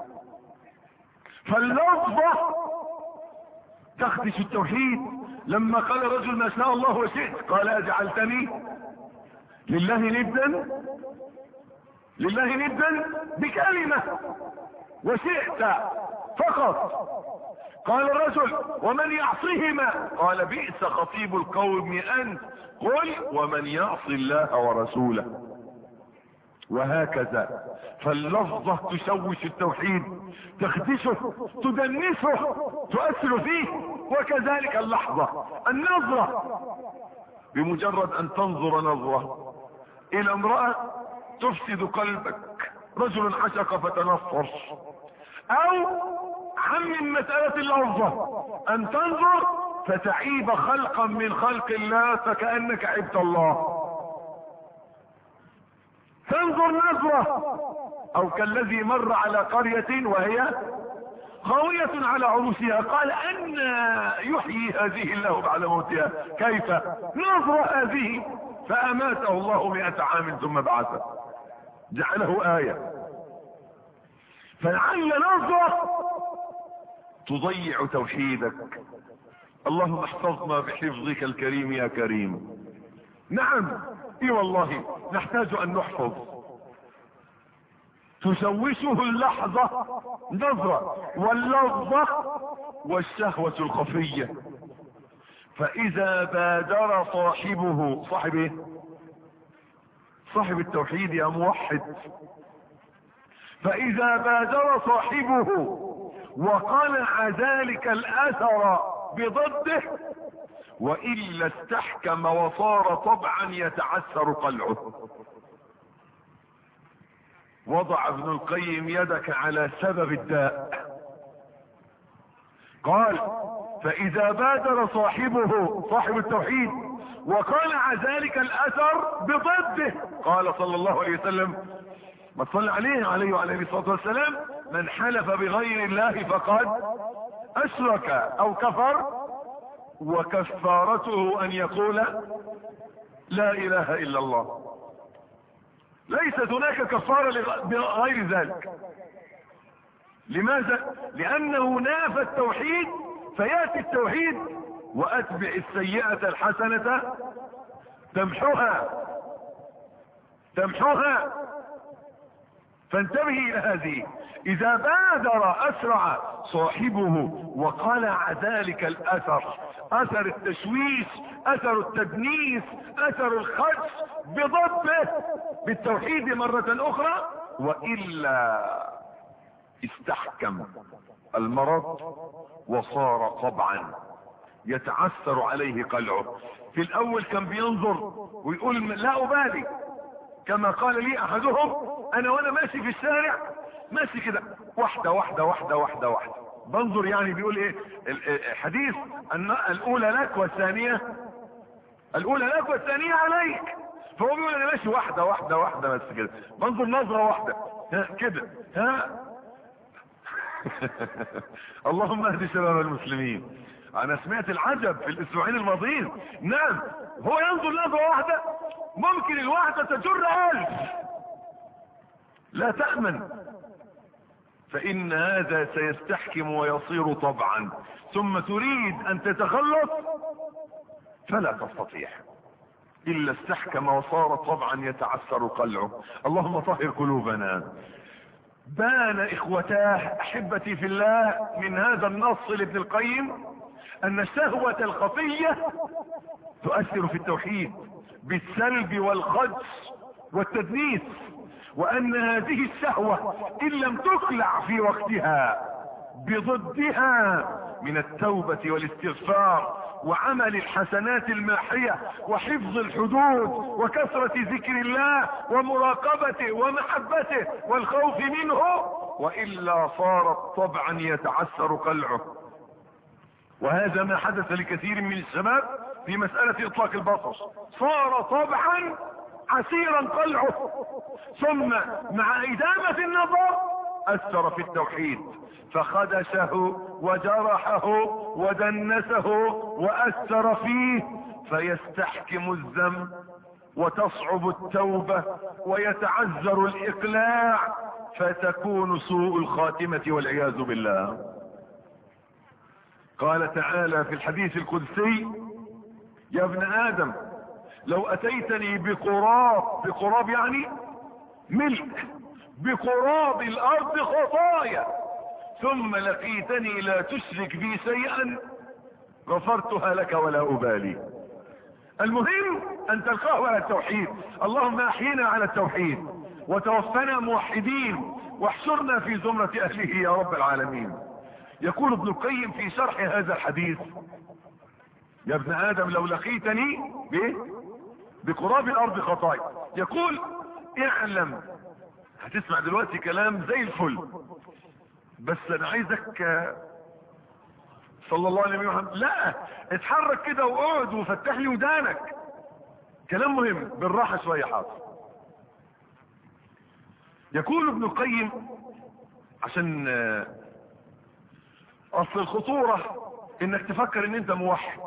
فاللفظة تخدش التوحيد. لما قال رجل ما شاء الله وشئت قال اجعلتني لله ندا لله ندا بكلمة وشئت فقط. قال الرجل ومن يعصيهما قال بئس خطيب القوم انت قل ومن يعصي الله ورسوله. وهكذا فاللفظة تشوش التوحيد، تخدشه، تدنسه، تؤثر فيه. وكذلك اللحظة النظرة، بمجرد ان تنظر نظرة الى امرأة تفسد قلبك، رجل عشق فتنصر، او عمم مسألة اللفظة ان تنظر فتعيب خلقا من خلق الله فكأنك عبت الله، تنظر نظرة، او كالذي مر على قرية وهي خاوية على عروشها قال ان يحيي هذه الله بعد موتها، كيف نظرة هذه، فاماته الله مئة عام ثم بعثه، جعله آية. فلعل نظرة تضيع توحيدك. اللهم احفظنا بحفظك الكريم يا كريم. نعم اي والله نحتاج ان نحفظ. تشوشه اللحظة نظرة واللفظة والشهوة الخفية، فاذا بادر صاحبه، صاحب ايه؟ صاحب التوحيد يا موحد، فاذا بادر صاحبه وقلع ذلك الاثر بضده والا استحكم وصار طبعا يتعثر قلعه. وضع ابن القيم يدك على سبب الداء، قال فاذا بادر صاحبه صاحب التوحيد وقلع ذلك الاثر بضده، قال صلى الله عليه وسلم، ما تصلى عليه عليه وعلى اله الصلاه والسلام، من حلف بغير الله فقد اشرك او كفر، وكفارته ان يقول لا اله الا الله. ليست هناك كفارة لغير ذلك. لماذا؟ لانه نافى التوحيد، فياتي التوحيد واتبع السيئة الحسنة تمحوها تمحوها فانتبه الى هذه. اذا بادر اسرع صاحبه وقلع ذلك الاثر، اثر التشويش، اثر التدنيس، اثر الخدش بضبه بالتوحيد مرة اخرى، والا استحكم المرض وصار طبعا يتعثر عليه قلعه. في الاول كان بينظر ويقول لا ابالي، كما قال لي احدهم، انا وانا ماشي في الشارع ماشي كده واحدة واحدة واحدة واحدة واحدة بنظر، يعني بيقول ايه الحديث ان الاولى لك والثانية الاولى لك والثانية عليك، فهو بيقول انا ماشي واحدة واحدة واحدة بس كده، بنظر نظرة واحدة ها كده ها اللهم اهدي شباب المسلمين. انا سمعت العجب في الاسبوعين الماضيين. نعم هو ينظر نظرة واحدة، ممكن الواحدة تجر الف، لا تأمن، فإن هذا سيستحكم ويصير طبعا، ثم تريد أن تتخلص فلا تستطيع إلا استحكم وصار طبعا يتعثر قلعه. اللهم طهر قلوبنا. بان إخوتاه أحبتي في الله من هذا النص لابن القيم أن الشهوة الخفية تؤثر في التوحيد بالسلب والخدش والتدنيس، وان هذه الشهوة ان لم تقلع في وقتها بضدها من التوبة والاستغفار وعمل الحسنات الماحية وحفظ الحدود وكثرة ذكر الله ومراقبته ومحبته والخوف منه، وإلا صارت طبعا يتعثر قلعه. وهذا ما حدث لكثير من الشباب في مسألة اطلاق البصر، صار طبعا عسيرا قلعه، ثم مع إدامة النظر أثر في التوحيد فخدشه وجرحه ودنسه وأثر فيه، فيستحكم الذنب وتصعب التوبة ويتعذر الإقلاع، فتكون سوء الخاتمة والعياذ بالله. قال تعالى في الحديث القدسي: يا ابن آدم لو أتيتني بقراب، بقراب يعني ملء، بقراب الأرض خطايا ثم لقيتني لا تشرك بي شيئا غفرتها لك ولا أبالي. المهم أن تلقاه على التوحيد. اللهم أحينا على التوحيد وتوفنا موحدين واحشرنا في زمرة أهله يا رب العالمين. يقول ابن القيم في شرح هذا الحديث: يا ابن آدم لو لقيتني بقراب الأرض خطايا، يقول اعلم، هتسمع دلوقتي كلام زي الفل، بس انا عايزك صلى الله عليه وسلم، لا اتحرك كده واقعد وفتح لي ودانك، كلام مهم، بالراحة شوية حاضر. يقول ابن القيم، عشان اصل الخطورة انك تفكر ان انت موحد،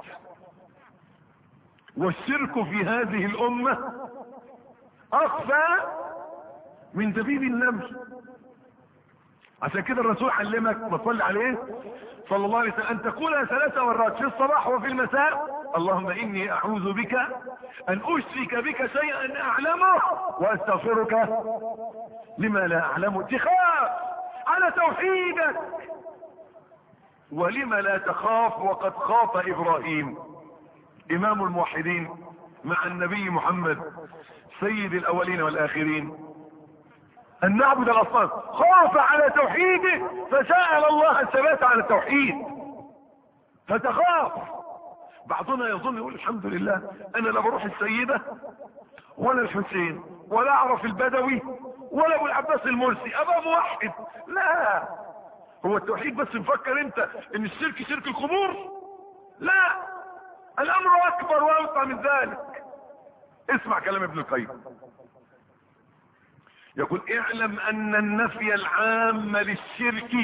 والشرك في هذه الامة اخفى من دبيب النمل. عشان كده الرسول علمك وصلي عليه صلى الله عليه وسلم ان تقولها ثلاث مرات في الصباح وفي المساء: اللهم اني اعوذ بك ان اشرك بك شيئا اعلمه واستغفرك لما لا اعلمه. تخاف على توحيدك، ولما لا تخاف وقد خاف ابراهيم امام الموحدين مع النبي محمد سيد الاولين والاخرين ان نعبد الاصنام، خاف على توحيده فسأل الله الثبات على التوحيد فتخاف. بعضنا يظن يقول الحمد لله انا لا بروح السيدة ولا الحسين ولا اعرف البدوي ولا ابو العباس المرسي ابقى موحد. لا، هو التوحيد بس مفكر انت ان الشرك شرك القبور؟ لا، الامر اكبر واوسع من ذلك. اسمع كلام ابن القيم، يقول اعلم ان النفي العام للشرك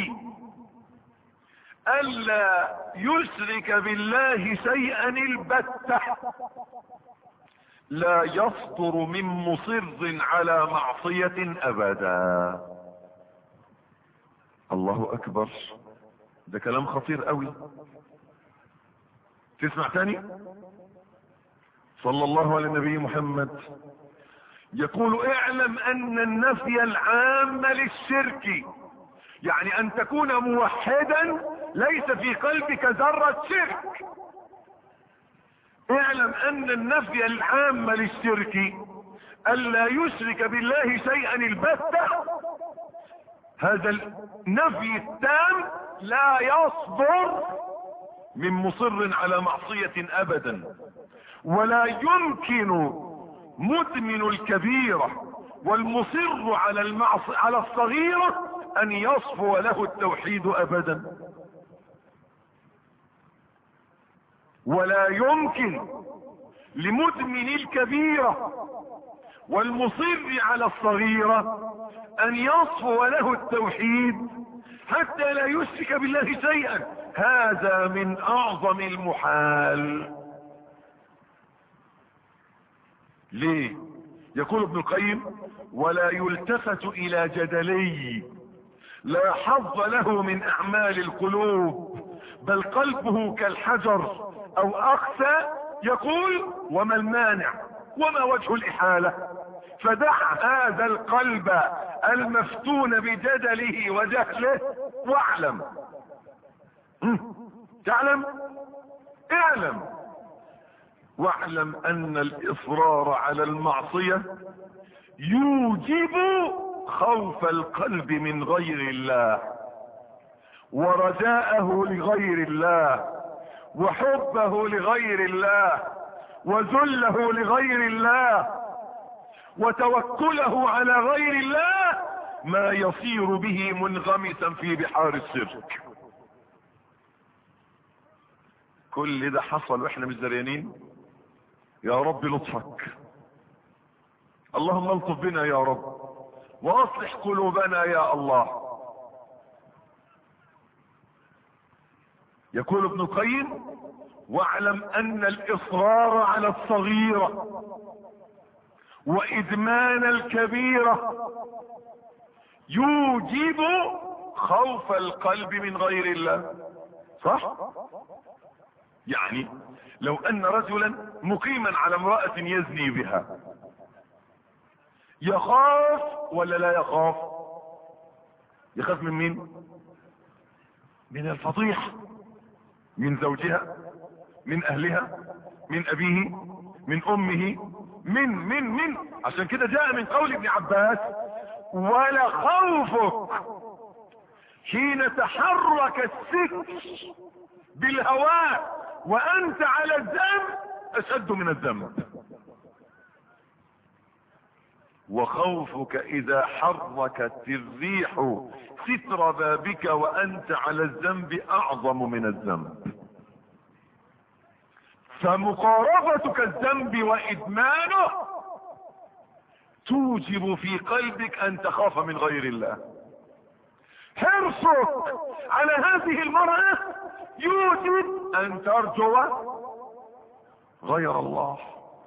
الا يشرك بالله شيئا البتة لا يصدر من مصر على معصية ابدا. الله اكبر، ده كلام خطير قوي. تسمع تاني؟ صلى الله على النبي محمد يقول اعلم ان النفي العام للشرك، يعني ان تكون موحدا ليس في قلبك ذرة شرك. اعلم ان النفي العام للشرك الا يشرك بالله شيئا البتة، هذا النفي التام لا يصدر من مصر على معصية ابدا، ولا يمكن مدمن الكبيرة والمصر على المعصية على الصغيرة ان يصفو له التوحيد ابدا. ولا يمكن لمدمن الكبيرة والمصر على الصغيرة ان يصفو له التوحيد حتى لا يشرك بالله شيئا، هذا من اعظم المحال. ليه؟ يقول ابن القيم ولا يلتفت الى جدلي لا حظ له من اعمال القلوب بل قلبه كالحجر او اقسى. يقول وما المانع وما وجه الاحالة؟ فدع هذا القلب المفتون بجدله وجهله واعلم. تعلم؟ اعلم واعلم ان الاصرار على المعصية يوجب خوف القلب من غير الله ورجاءه لغير الله وحبه لغير الله وذله لغير الله وتوكله على غير الله، ما يصير به منغمسا في بحار الشرك. كل ده حصل واحنا مش دريانين. يا رب لطفك، اللهم الطف بنا يا رب واصلح قلوبنا يا الله. يقول ابن القيم واعلم ان الاصرار على الصغيرة وادمان الكبيرة يوجب خوف القلب من غير الله. صح؟ يعني لو ان رجلا مقيما على امرأة يزني بها يخاف ولا لا يخاف؟ يخاف من مين؟ من الفضيحة، من زوجها، من اهلها، من ابيه، من امه، من من من عشان كده جاء من قول ابن عباس ولا خوفك حين تحرك السك بالهواء وانت على الذنب اشد من الذنب. وخوفك اذا حركت الريح ستر بابك وانت على الذنب اعظم من الذنب. فمقاربتك الذنب وادمانه توجب في قلبك ان تخاف من غير الله. حرصك على هذه المرأة يوجب ان ترجو غير الله.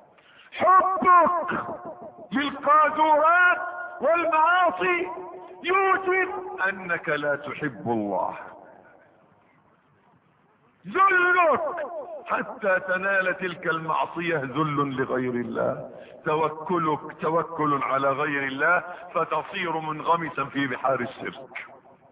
حبك للقاذورات والمعاصي يوجب انك لا تحب الله. ذلك حتى تنال تلك المعصية ذل لغير الله. توكلك توكل على غير الله فتصير منغمسا في بحار الشرك.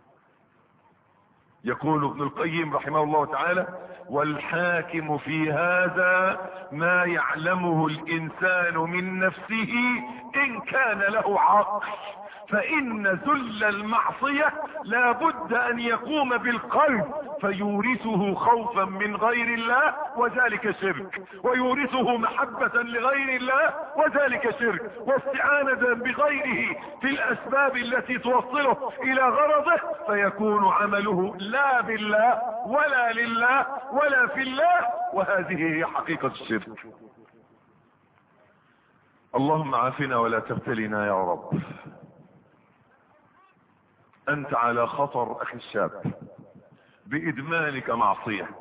يقول ابن القيم رحمه الله تعالى: والحاكم في هذا ما يعلمه الانسان من نفسه ان كان له عقل، فان ذل المعصية لا بد ان يقوم بالقلب فيورثه خوفا من غير الله وذلك شرك، ويورثه محبة لغير الله وذلك شرك، واستعانة بغيره في الاسباب التي توصله الى غرضه، فيكون عمله لا بالله ولا لله ولا في الله، وهذه هي حقيقة الشرك. اللهم عافنا ولا تبتلنا يا رب. انت على خطر اخي الشاب بادمانك معصية.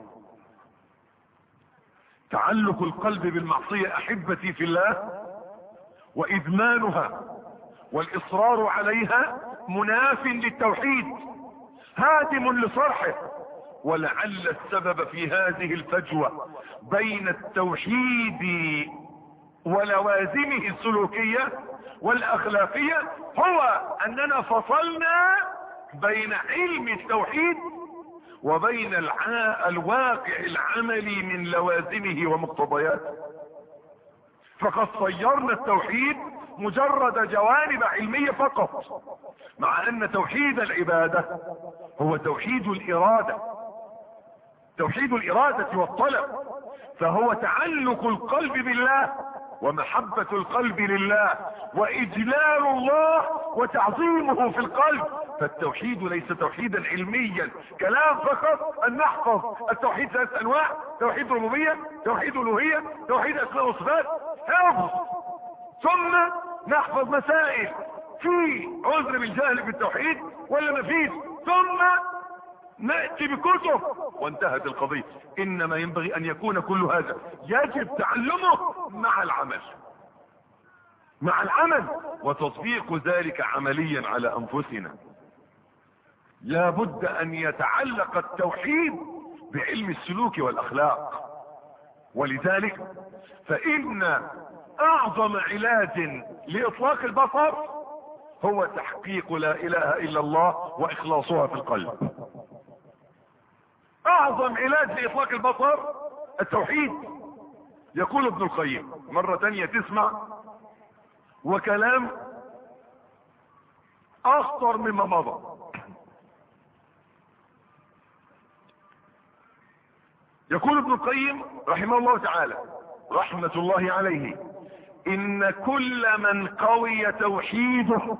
تعلق القلب بالمعصية احبتي في الله وادمانها والاصرار عليها مناف للتوحيد هادم لصرحه. ولعل السبب في هذه الفجوة بين التوحيد ولوازمه السلوكية والاخلاقية هو اننا فصلنا بين علم التوحيد وبين الواقع العملي من لوازمه ومقتضياته. فقد صيرنا التوحيد مجرد جوانب علمية فقط، مع ان توحيد العبادة هو توحيد الارادة، توحيد الارادة والطلب، فهو تعلق القلب بالله ومحبة القلب لله واجلال الله وتعظيمه في القلب. فالتوحيد ليس توحيدا علميا كلام فقط ان نحفظ التوحيد ثلاث انواع: توحيد ربوبية، توحيد الوهية، توحيد اسماء وصفات، حفظ، ثم نحفظ مسائل في عذر بالجهل بالتوحيد ولا مفيش، ثم نأتي بكتب وانتهت القضية. انما ينبغي ان يكون كل هذا يجب تعلمه مع العمل، مع العمل وتطبيق ذلك عمليا على انفسنا. لا بد ان يتعلق التوحيد بعلم السلوك والاخلاق. ولذلك فان اعظم علاج لاطلاق البصر هو تحقيق لا اله الا الله واخلاصها في القلب. اعظم علاج لاطلاق البصر التوحيد. يقول ابن القيم مرة تانية تسمع وكلام اخطر مما مضى. يقول ابن القيم رحمه الله تعالى رحمة الله عليه: ان كل من قوي توحيده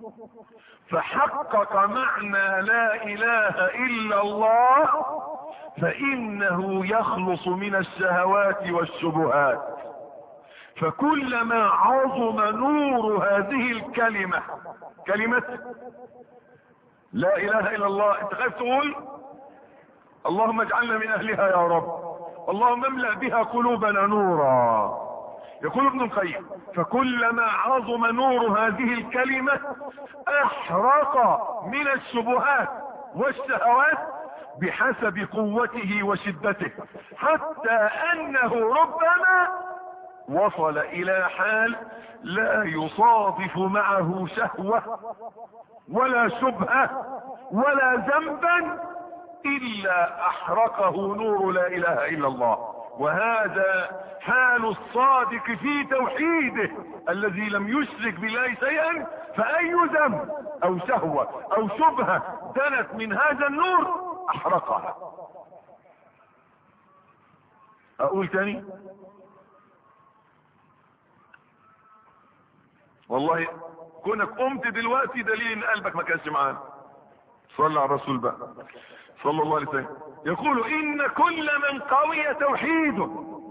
فحقق معنى لا اله الا الله فانه يخلص من الشهوات والشبهات. فكلما عظم نور هذه الكلمة، كلمة لا اله الا الله، انت خايف تقول اللهم اجعلنا من اهلها يا رب، اللهم املأ بها قلوبنا نورا. يقول ابن القيم: فكلما عظم نور هذه الكلمة احرق من الشبهات والشهوات بحسب قوته وشدته، حتى انه ربما وصل الى حال لا يصادف معه شهوة ولا شبهة ولا ذنبا الا احرقه نور لا اله الا الله. وهذا حال الصادق في توحيده الذي لم يشرك بالله شيئا، فاي ذنب او شهوة او شبهة دنت من هذا النور احرقها. اقول تاني: والله كونك قمت دلوقتي دليل ان قلبك ما كانش معانا. صلى على الرسول بقى صلى الله عليه وسلم. يقول ان كل من قوي توحيده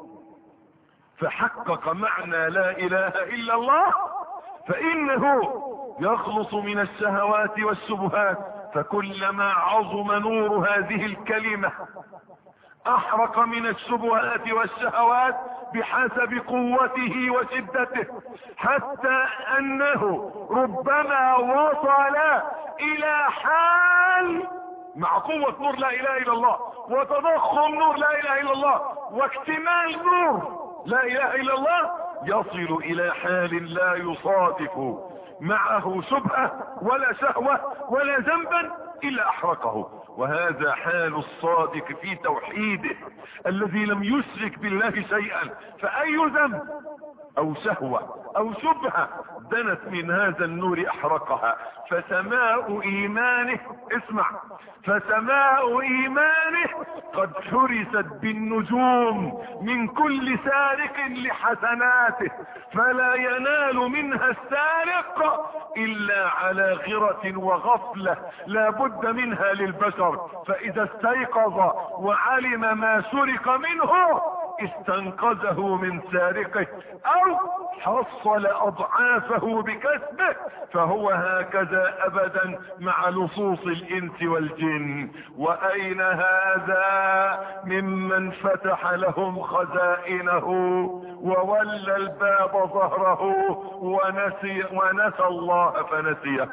فحقق معنى لا اله الا الله فانه يخلص من الشهوات والشبهات، فكلما عظم نور هذه الكلمة احرق من الشبهات والشهوات بحسب قوته وشدته، حتى انه ربما وصل الى حال مع قوة نور لا اله الا الله وتضخم نور لا اله الا الله واكتمال نور لا اله الا الله، يصل الى حال لا يصادف معه شبهة ولا شهوة ولا ذنبا الا احرقه. وهذا حال الصادق في توحيده الذي لم يشرك بالله شيئا، فاي ذنب او شهوة او شبهة دنت من هذا النور احرقها. فسماء ايمانه، اسمع، فسماء ايمانه قد حرست بالنجوم من كل سارق لحسناته، فلا ينال منها السارق الا على غرة وغفلة لا بد منها للبشر، فاذا استيقظ وعلم ما سرق منه استنقذه من سارقه او حصل اضعافه بكسبه، فهو هكذا ابدا مع لصوص الانس والجن. واين هذا ممن فتح لهم خزائنه وولى الباب ظهره ونسي, ونسى الله فنسيه.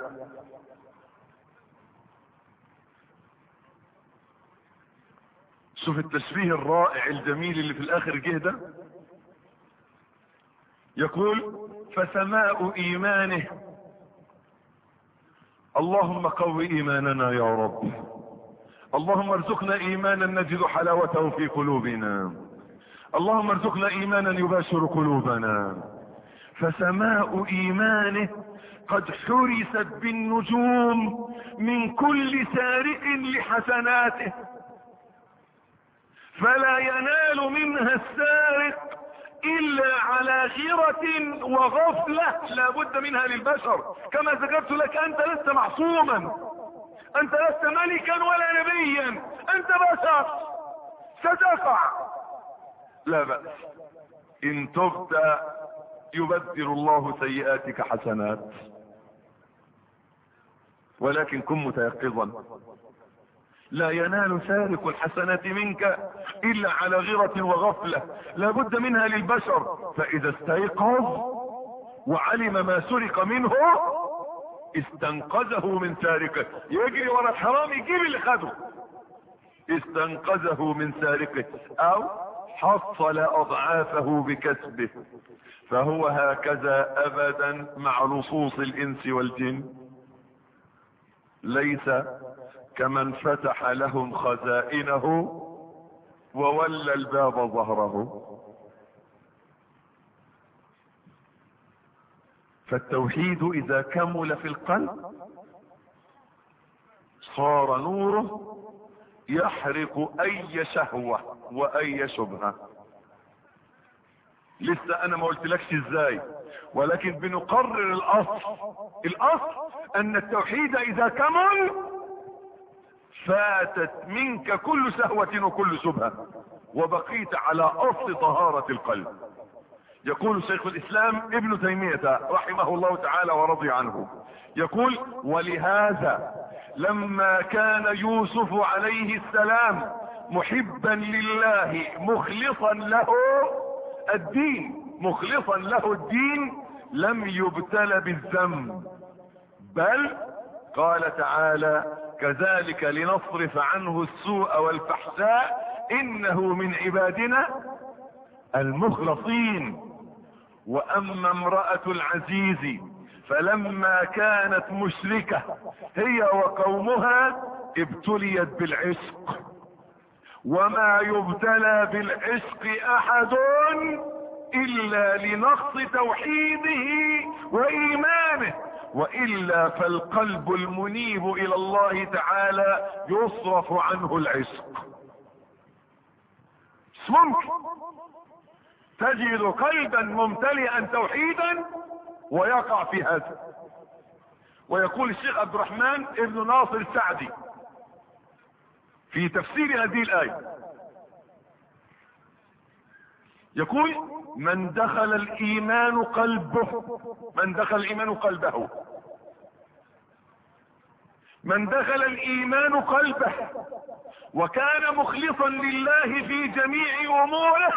شوف التشبيه الرائع الجميل اللي في الاخر جه ده. يقول فسماء ايمانه، اللهم قوي ايماننا يا رب، اللهم ارزقنا ايمانا نجد حلاوته في قلوبنا، اللهم ارزقنا ايمانا يباشر قلوبنا. فسماء ايمانه قد حرست بالنجوم من كل سارق لحسناته، فلا ينال منها السارق الا على غيرة وغفلة لا بد منها للبشر. كما ذكرت لك انت لست معصوما، انت لست ملكا ولا نبيا، انت بشر ستقع، لا بأس ان تبت يبدل الله سيئاتك حسنات، ولكن كن متيقظا، لا ينال سارق الحسنات منك الا على غيرة وغفلة لا بد منها للبشر، فاذا استيقظ وعلم ما سرق منه استنقذه من سارقه، يجري ورا الحرام يجيب اللي خده، استنقذه من سارقه او حصل اضعافه بكسبه، فهو هكذا ابدا مع لصوص الانس والجن، ليس كمن فتح لهم خزائنه وولى الباب ظهره. فالتوحيد اذا كمل في القلب صار نوره يحرق اي شهوة واي شبهة. لسه انا ما قلتلكش ازاي، ولكن بنقرر الاصل. الاصل ان التوحيد اذا كمل فاتت منك كل شهوة وكل شبهة وبقيت على اصل طهارة القلب. يقول شيخ الاسلام ابن تيمية رحمه الله تعالى ورضي عنه، يقول ولهذا لما كان يوسف عليه السلام محبا لله مخلصا له الدين مخلصا له الدين لم يبتل بالذنب، بل قال تعالى كذلك لنصرف عنه السوء والفحشاء انه من عبادنا المخلصين. واما امرأة العزيز فلما كانت مشركة هي وقومها ابتليت بالعشق، وما يبتلى بالعشق احد الا لنقص توحيده وايمانه، والا فالقلب المنيب الى الله تعالى يصرف عنه العشق. ممكن تجد قلبا ممتلئا توحيدا ويقع في هذا. ويقول الشيخ عبد الرحمن ابن ناصر السعدي في تفسير هذه الآية، يقول من دخل الإيمان قلبه، من دخل الإيمان قلبه من دخل الإيمان قلبه وكان مخلصا لله في جميع أموره.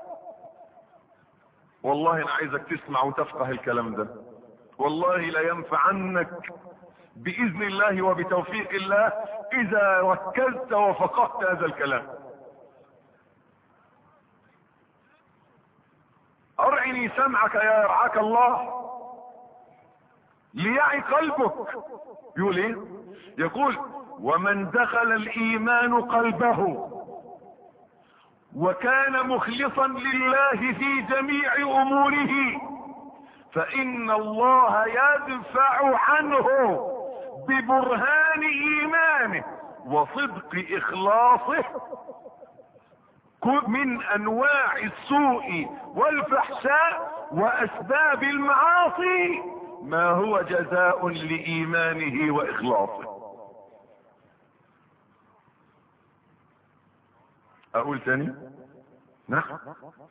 والله أنا عايزك تسمع وتفقه الكلام ده، والله لا ينفعنك بإذن الله وبتوفيق الله إذا ركزت وفقهت هذا الكلام. أرعني سمعك يا يرعاك الله ليعي قلبك. يقول ايه؟ يقول ومن دخل الإيمان قلبه وكان مخلصا لله في جميع أموره فإن الله يدفع عنه ببرهان إيمانه وصدق إخلاصه من أنواع السوء والفحشاء وأسباب المعاصي ما هو جزاء لإيمانه وإخلاصه. أقول تاني؟ نعم.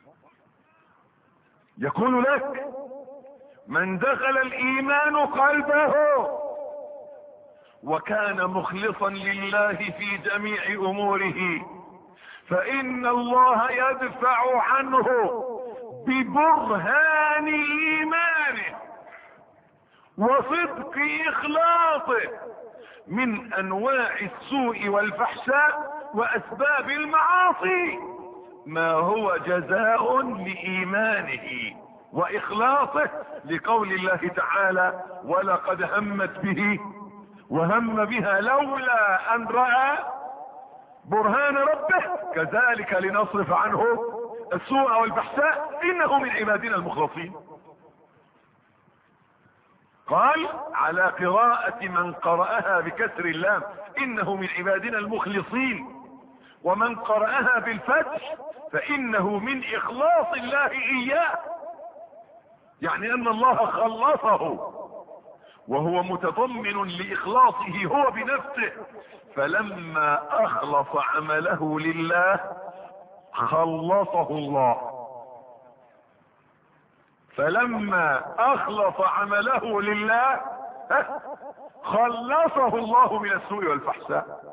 يقول لك من دخل الإيمان قلبه وكان مخلصا لله في جميع أموره فإن الله يدفع عنه ببرهان إيمانه وصدق إخلاصه من أنواع السوء والفحشاء وأسباب المعاصي ما هو جزاء لإيمانه وإخلاصه، لقول الله تعالى ولقد همت به وهم بها لولا أن رأى برهان ربه كذلك لنصرف عنه السوء والفحشاء إنه من عبادنا المخلصين. قال على قراءة من قرأها بكسر اللام إنه من عبادنا المخلصين، ومن قرأها بالفتح فإنه من إخلاص الله إياه، يعني أن الله خلصه وهو متضمن لإخلاصه هو بنفسه، فلما أخلص عمله لله خلصه الله. فلما أخلص عمله لله خلصه الله من السوء والفحشاء.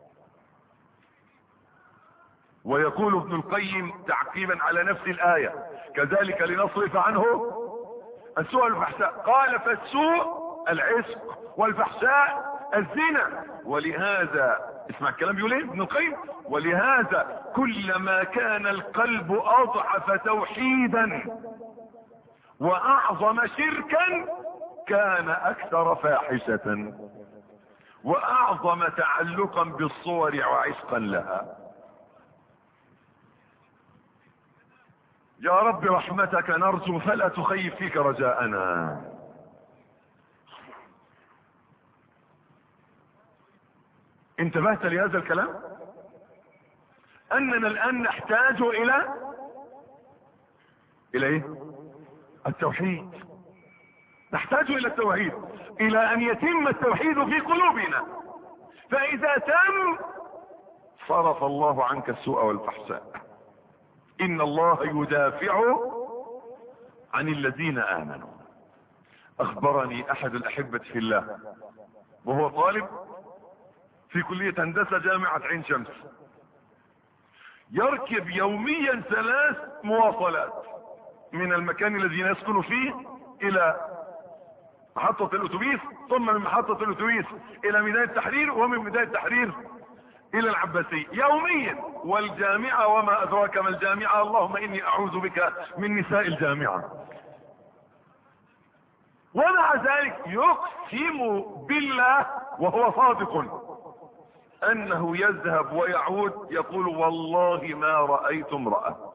ويقول ابن القيم تعقيبا على نفس الآية كذلك لنصرف عنه السوء والفحشاء قال فالسوء العشق والفحشاء الزنا، ولهذا اسمع الكلام بيقول ايه ابن القيم ولهذا كلما كان القلب أضعف توحيدا وأعظم شركا كان أكثر فاحشة وأعظم تعلقا بالصور وعشقا لها. يا رب رحمتك نرجو فلا تخيب فيك رجاءنا. انتبهت لهذا الكلام؟ أننا الآن نحتاج إلى إلى إيه؟ التوحيد. نحتاج إلى التوحيد، إلى أن يتم التوحيد في قلوبنا، فإذا تم صرف الله عنك السوء والفحشاء. إن الله يدافع عن الذين آمنوا. أخبرني أحد الأحبة في الله وهو طالب في كلية هندسة جامعة عين شمس، يركب يوميا ثلاث مواصلات من المكان الذي يسكن فيه إلى محطة الأتوبيس، ثم من محطة الأتوبيس إلى ميدان التحرير، ومن ميدان التحرير إلى العباسية يوميا. والجامعة وما أدراك ما الجامعة، اللهم إني أعوذ بك من نساء الجامعة. ومع ذلك يقسم بالله وهو صادق أنه يذهب ويعود يقول والله ما رأيت امرأة،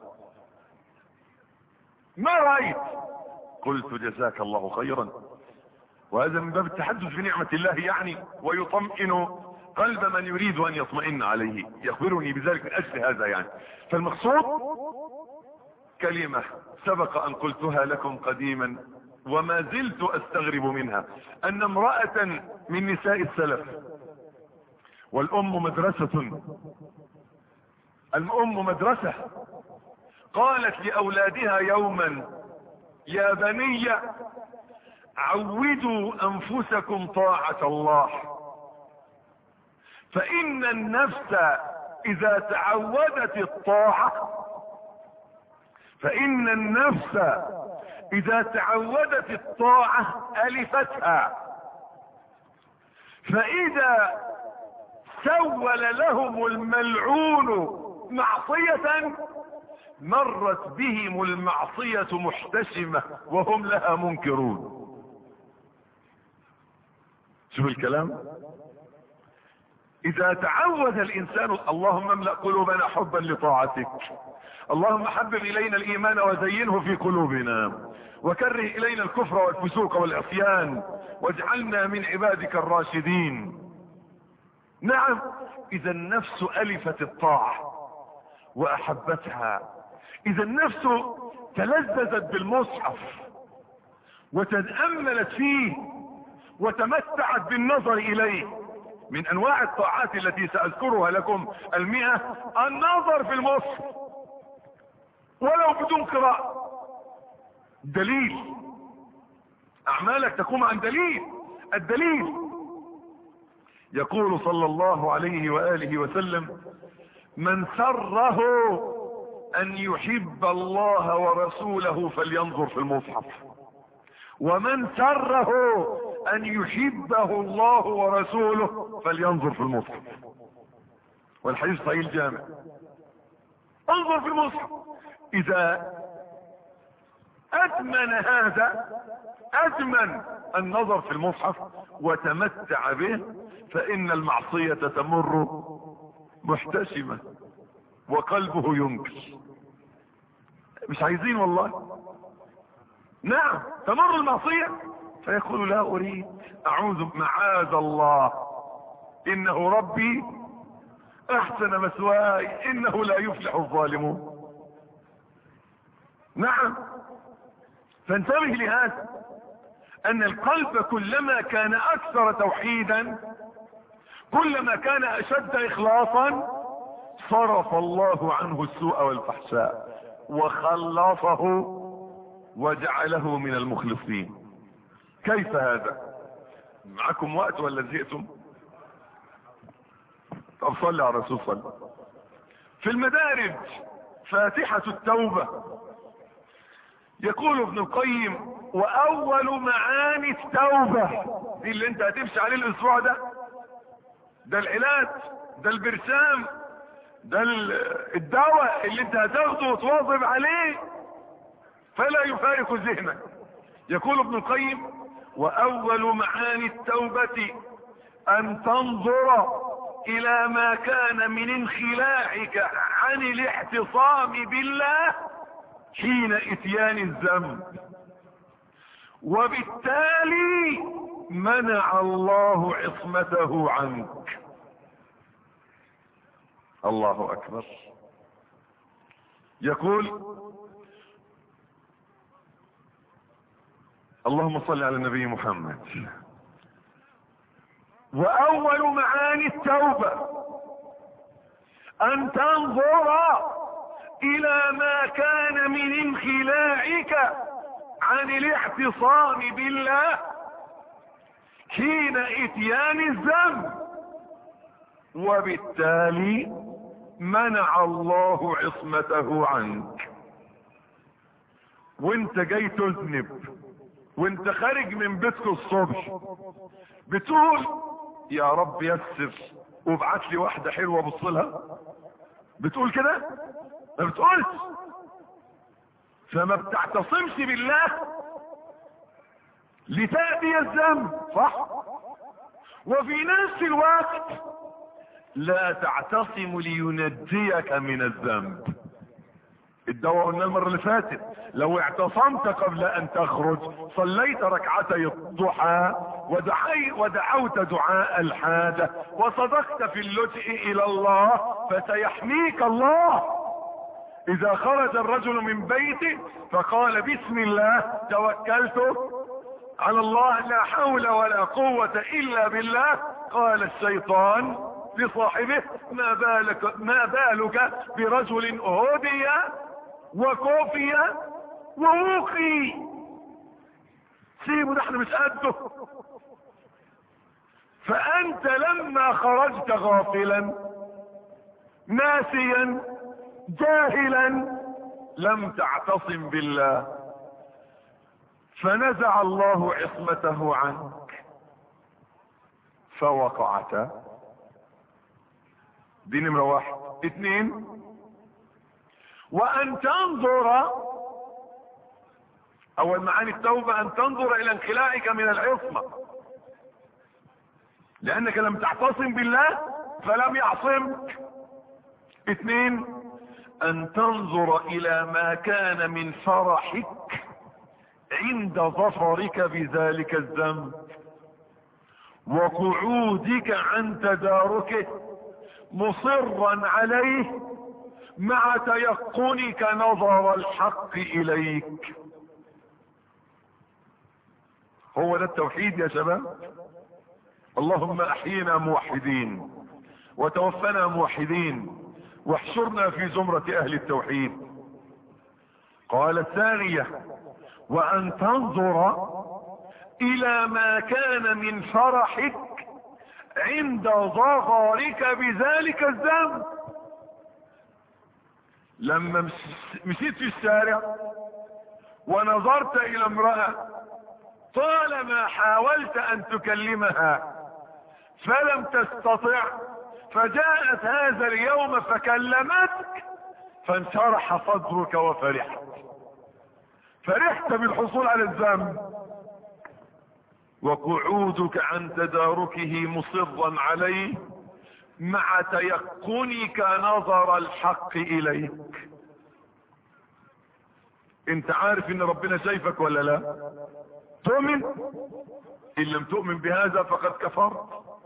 ما رأيت. قلت جزاك الله خيرا. وهذا من باب التحدث بنعمة الله يعني، ويطمئن قلب من يريد أن يطمئن عليه، يخبرني بذلك من أجل هذا يعني. فالمقصود كلمة سبق أن قلتها لكم قديما وما زلت استغرب منها ان امرأة من نساء السلف، والام مدرسة، الام مدرسة، قالت لاولادها يوما: يا بني عودوا انفسكم طاعة الله، فان النفس اذا تعودت الطاعة فان النفس اذا تعودت الطاعة الفتها، فاذا سول لهم الملعون معصية مرت بهم المعصية محتشمة وهم لها منكرون. شوف الكلام، اذا تعود الانسان، اللهم املأ قلوبنا حبا لطاعتك، اللهم حبب الينا الايمان وزينه في قلوبنا، وكره الينا الكفر والفسوق والعصيان، واجعلنا من عبادك الراشدين. نعم، اذا النفس الفت الطاعة واحبتها، اذا النفس تلذذت بالمصحف وتأملت فيه وتمتعت بالنظر اليه. من انواع الطاعات التي ساذكرها لكم المئة النظر في المصحف ولو بدون قراءة. دليل، اعمالك تقوم عن دليل. الدليل يقول صلى الله عليه وآله وسلم: من سره ان يحب الله ورسوله فلينظر في المصحف، ومن سره ان يحبه الله ورسوله فلينظر في المصحف. والحديث صحيح الجامع. انظر في المصحف. اذا ادمن هذا، ادمن النظر في المصحف وتمتع به، فان المعصية تمر محتشمة وقلبه ينكر. مش عايزين والله. نعم، تمر المعصية فيقول: لا اريد، اعوذ معاذ الله، انه ربي احسن مثواي، انه لا يفلح الظالمون. نعم، فانتبه لهذا، ان القلب كلما كان اكثر توحيدا كلما كان اشد اخلاصا صرف الله عنه السوء والفحشاء وخلصه وجعله من المخلصين. كيف هذا؟ معكم وقت ولا زهقتم؟ طب صلي على الرسول صلى. في المدارج فاتحة التوبة يقول ابن القيم: واول معاني التوبة دي اللي انت هتمشي عليه الاسبوع ده، ده العلاج، ده البرسام، ده الدواء اللي انت هتاخده وتواظب عليه فلا يفارق ذهنك. يقول ابن القيم: واول معاني التوبة ان تنظر الى ما كان من انخلاعك عن الاعتصام بالله حين اتيان الذنب، وبالتالي منع الله عصمته عنك. الله اكبر. يقول: اللهم صل على النبي محمد. واول معاني التوبة ان تنظر الى ما كان من انخلاعك عن الاعتصام بالله حين اتيان الذنب، وبالتالي منع الله عصمته عنك. وانت جاي تذنب وانت خارج من بيتك الصبح بتقول: يا رب يسر وابعت لي واحدة حلوة ابص لها. بتقول كده؟ ما بتقولش. فما بتعتصمش بالله لتأتي الذنب، صح؟ وفي نفس الوقت لا تعتصم لينجيك من الذنب. الدواء قلنا المرة اللي فاتت: لو اعتصمت قبل ان تخرج صليت ركعتي الضحى ودعي ودعوت دعاء الحاجة وصدقت في اللجئ الى الله فسيحميك الله. اذا خرج الرجل من بيته فقال: بسم الله توكلت على الله لا حول ولا قوة الا بالله. قال الشيطان لصاحبه ما بالك ما بالك برجل هدي وكوفي ووقي، سيبه ده احنا مش قده. فانت لما خرجت غافلا ناسيا جاهلا لم تعتصم بالله، فنزع الله عصمته عنك فوقعت. دي نمرة واحد. اتنين، وان تنظر، اول معاني التوبة ان تنظر الى انخلاعك من العصمة، لانك لم تعتصم بالله فلم يعصمك. اثنين، ان تنظر الى ما كان من فرحك عند ظفرك بذلك الذنب وقعودك عن تداركه مصرا عليه مع تيقنك نظر الحق اليك. هو ده التوحيد يا شباب. اللهم احينا موحدين وتوفنا موحدين واحشرنا في زمرة اهل التوحيد. قال الثانية وان تنظر الى ما كان من فرحك عند ظهرك بذلك الذنب. لما مشيت في الشارع ونظرت الى امرأة طالما حاولت ان تكلمها فلم تستطع، فجاءت هذا اليوم فكلمتك فانشرح صدرك وفرحت، فرحت بالحصول على الذنب. وقعودك عن تداركه مصرا عليه مع تيقنك نظر الحق اليك. انت عارف ان ربنا شايفك ولا لا؟ تؤمن؟ ان لم تؤمن بهذا فقد كفرت.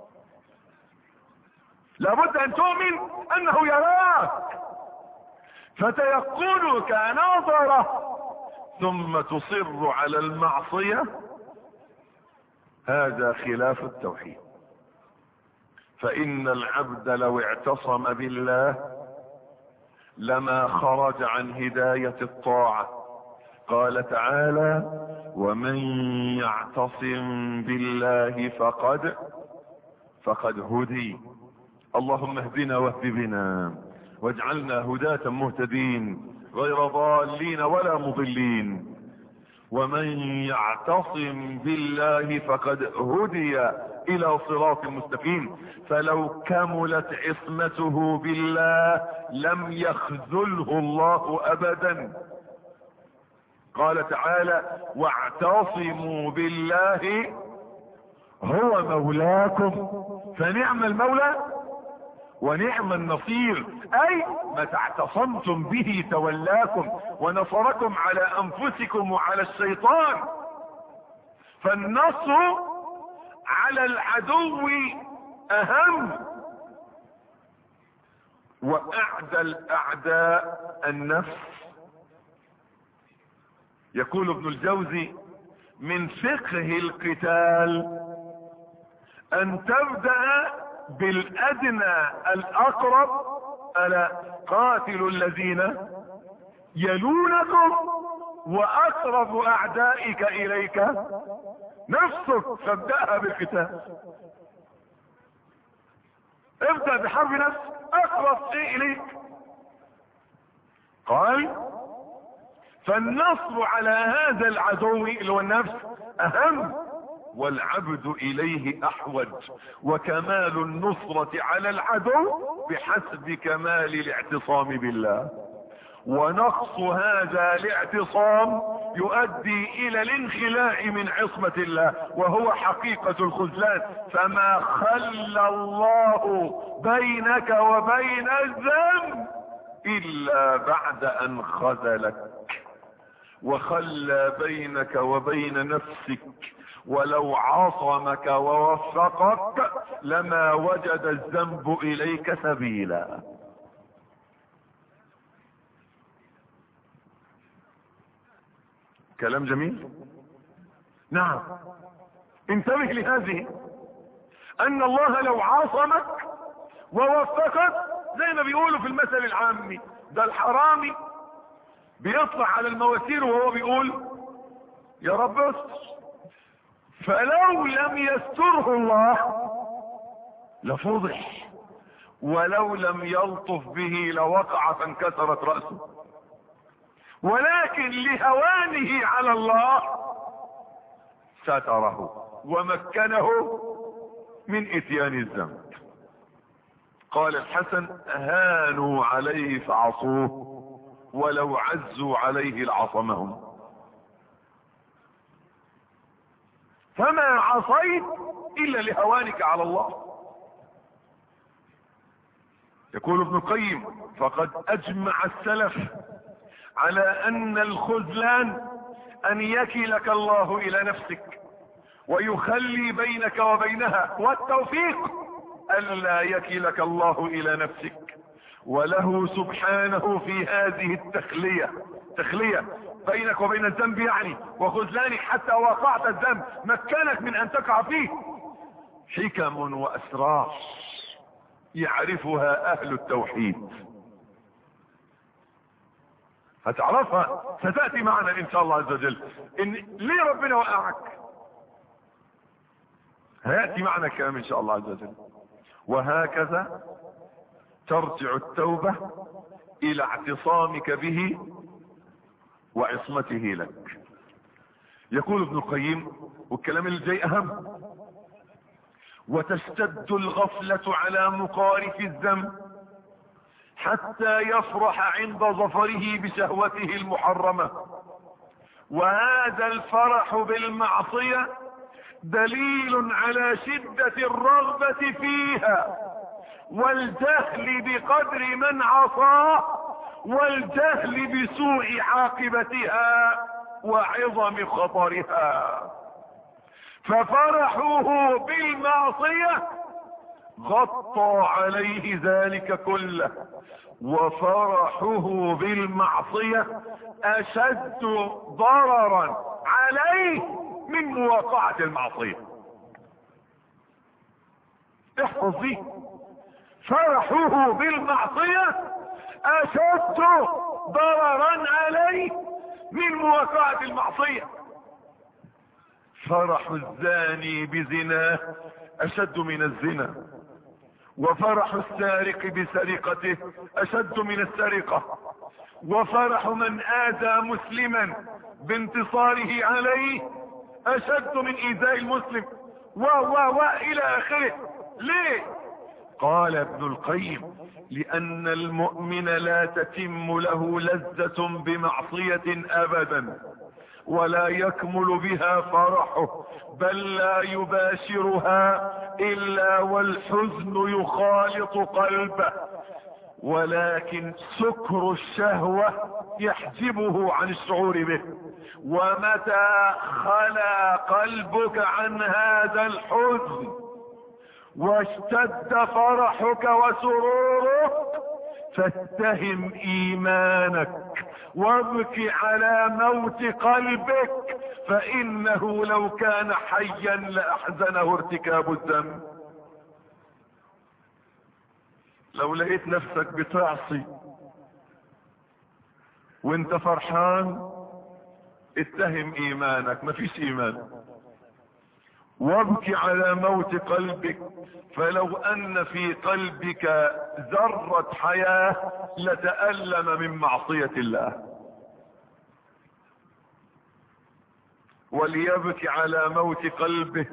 لابد ان تؤمن انه يراك فتيقنك نظره ثم تصر على المعصية. هذا خلاف التوحيد. فإن العبد لو اعتصم بالله لما خرج عن هداية الطاعة. قال تعالى ومن يعتصم بالله فقد فقد هدي. اللهم اهدنا واهد بنا واجعلنا هداة مهتدين غير ضالين ولا مضلين. ومن يعتصم بالله فقد هدي الى صراط مستقيم. فلو كملت عصمته بالله لم يخذله الله ابدا. قال تعالى واعتصموا بالله هو مولاكم فنعم المولى ونعم النصير. اي متى اعتصمتم به تولاكم ونصركم على انفسكم وعلى الشيطان. فالنصر على العدو اهم، واعدى الاعداء النفس. يقول ابن الجوزي من فقه القتال ان تبدأ بالادنى الاقرب. الا قاتلوا الذين يلونكم واقرب اعدائك اليك نفسك، فابدأها بالقتال. ابدأ بحرب نفس اقرب شيء اليك. قال فالنصر على هذا العدو اللي هو النفس اهم، والعبد اليه احوج. وكمال النصرة على العدو بحسب كمال الاعتصام بالله. ونقص هذا الاعتصام يؤدي الى الانخلاع من عصمة الله وهو حقيقة الخذلان. فما خلى الله بينك وبين الذنب الا بعد ان خذلك وخلى بينك وبين نفسك. ولو عصمك ووفقك لما وجد الذنب اليك سبيلا. كلام جميل. نعم، انتبه لهذه، ان الله لو عاصمك ووفقك زي ما بيقولوا في المثل العامي، ده الحرامي بيطلع على المواسير وهو بيقول يا رب استر، فلو لم يستره الله لفضح، ولو لم يلطف به لوقع فانكسرت رأسه، ولكن لهوانه على الله ستره ومكنه من اتيان الذنب. قال الحسن هانوا عليه فعصوه ولو عزوا عليه لعصمهم. فما عصيت الا لهوانك على الله. يقول ابن القيم فقد اجمع السلف على ان الخذلان ان يكلك الله الى نفسك ويخلي بينك وبينها، والتوفيق الا يكلك الله الى نفسك، وله سبحانه في هذه التخلية، تخلية بينك وبين الذنب يعني، وخذلانك حتى وقعت الذنب مكنك من ان تقع فيه، حكم واسرار يعرفها اهل التوحيد. هتعرفها، ستأتي معنا ان شاء الله عز وجل. ان ليه ربنا وقعك هيأتي معنا الكلام ان شاء الله عز وجل. وهكذا ترجع التوبة الى اعتصامك به وعصمته لك. يقول ابن القيم والكلام اللي جاي اهم: وتشتد الغفلة على مقارف الذنب حتى يفرح عند ظفره بشهوته المحرمة، وهذا الفرح بالمعصية دليل على شدة الرغبة فيها والجهل بقدر من عصاه والجهل بسوء عاقبتها وعظم خطرها، ففرحه بالمعصية غطى عليه ذلك كله، وفرحه بالمعصية اشد ضررا عليه من مواقعة المعصية. احفظ دي، فرحه بالمعصية اشد ضررا عليه من مواقعة المعصية. فرح الزاني بزناه اشد من الزنا، وفرح السارق بسرقته اشد من السرقة، وفرح من آذى مسلما بانتصاره عليه اشد من ايذاء المسلم، و و و الى اخره. ليه؟ قال ابن القيم لان المؤمن لا تتم له لذة بمعصية ابدا ولا يكمل بها فرحه، بل لا يباشرها الا والحزن يخالط قلبه، ولكن سكر الشهوة يحجبه عن الشعور به، ومتى خلا قلبك عن هذا الحزن واشتد فرحك وسرورك فاتهم ايمانك وابك على موت قلبك، فانه لو كان حيا لاحزنه ارتكاب الذنب. لو لقيت نفسك بتعصي وانت فرحان اتهم ايمانك، مفيش ايمان. وابكي على موت قلبك، فلو ان في قلبك ذرة حياة لتألم من معصية الله. وليبكي على موت قلبه،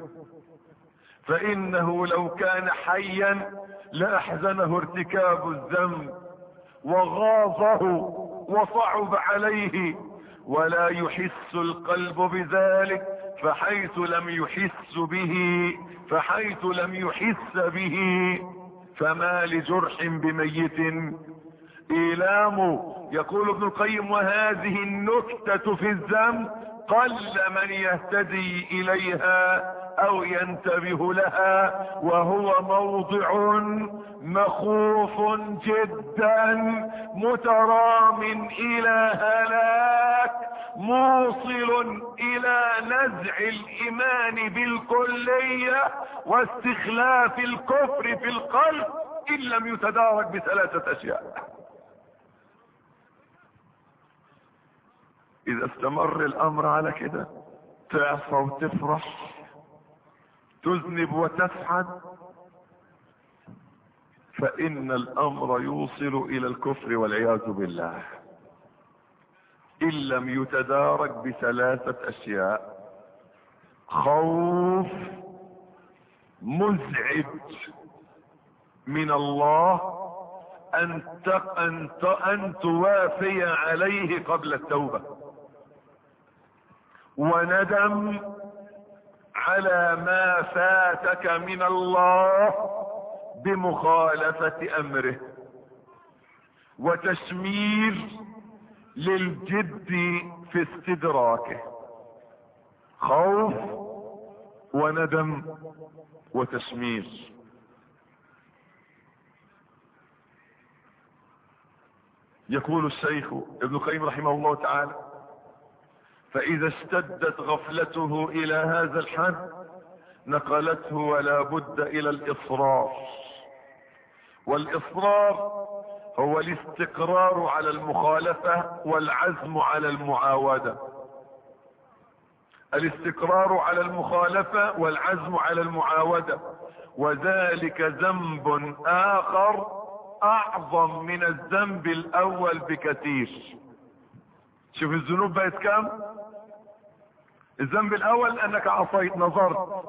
فانه لو كان حيا لاحزنه ارتكاب الذنب وغاظه وصعب عليه، ولا يحس القلب بذلك، فحيث لم يحس به فحيث لم يحس به فما لجرح بميت إيلام. يقول ابن القيم وهذه النكتة في الذنب قل من يهتدي إليها او ينتبه لها، وهو موضع مخوف جدا مترام الى هلاك موصل الى نزع الايمان بالكلية واستخلاف الكفر في القلب ان لم يتدارك بثلاثة اشياء. اذا استمر الامر على كده تعصى وتفرح، تذنب وتسعد، فان الامر يوصل الى الكفر والعياذ بالله ان لم يتدارك بثلاثة اشياء: خوف مزعج من الله ان ان ان توافي عليه قبل التوبة، وندم على ما فاتك من الله بمخالفة امره، وتشمير للجد في استدراكه. خوف وندم وتشمير. يقول الشيخ ابن القيم رحمه الله تعالى: فإذا اشتدت غفلته إلى هذا الحد نقلته ولا بد إلى الإصرار. والإصرار هو الاستقرار على المخالفة والعزم على المعاودة. الاستقرار على المخالفة والعزم على المعاودة، وذلك ذنب آخر أعظم من الذنب الأول بكثير. شوف الذنوب بقت كام؟ الذنب الأول أنك عصيت نظرت،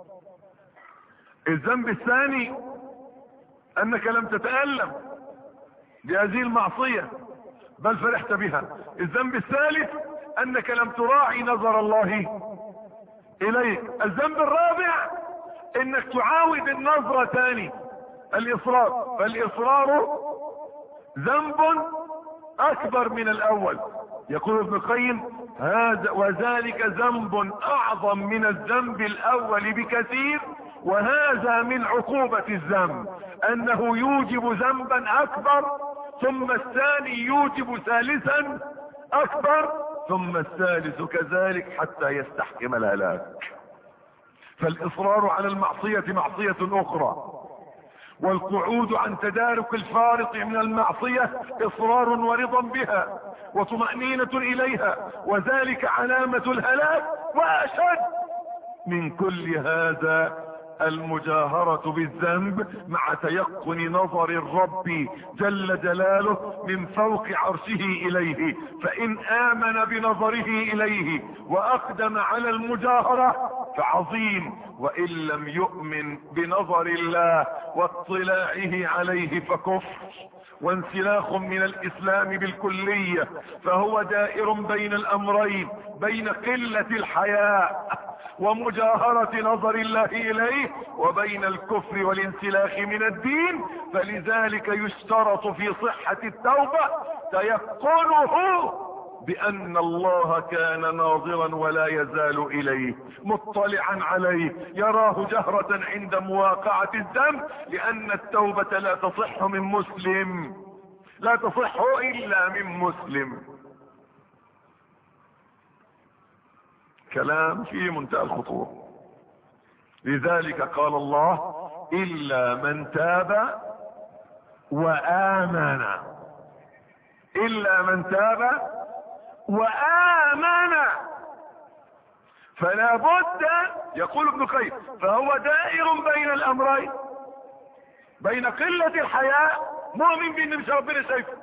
الذنب الثاني أنك لم تتألم بهذه المعصية بل فرحت بها، الذنب الثالث أنك لم تراعي نظر الله إليك، الذنب الرابع أنك تعاود النظرة ثاني، الإصرار. فالإصرار ذنب أكبر من الأول. يقول ابن القيم: هذا وذلك ذنب أعظم من الذنب الأول بكثير، وهذا من عقوبة الذنب أنه يوجب ذنبا أكبر، ثم الثاني يوجب ثالثا أكبر، ثم الثالث كذلك حتى يستحكم الهلاك. فالإصرار على المعصية معصية أخرى، والقعود عن تدارك الفارق من المعصية إصرار ورضا بها وطمأنينة إليها، وذلك علامة الهلاك. وأشد من كل هذا المجاهرة بالذنب مع تيقن نظر الرب جل جلاله من فوق عرشه إليه، فإن آمن بنظره إليه وأقدم على المجاهرة فعظيم، وإن لم يؤمن بنظر الله واطلاعه عليه فكفر وانسلاخ من الإسلام بالكلية، فهو دائر بين الأمرين، بين قلة الحياء ومجاهرة نظر الله إليه وبين الكفر والانسلاخ من الدين. فلذلك يشترط في صحة التوبة تيقنه بأن الله كان ناظرا ولا يزال إليه مطلعا عليه، يراه جهرة عند مواقعة الذنب، لأن التوبة لا تصح من مسلم، لا تصح إلا من مسلم. كلام فيه منتهى الخطورة. لذلك قال الله: إلا من تاب وآمن. إلا من تاب وآمن. فلا بد، يقول ابن القيم، فهو دائر بين الأمرين، بين قلة الحياء، مؤمن بأن مش ربنا شايفه،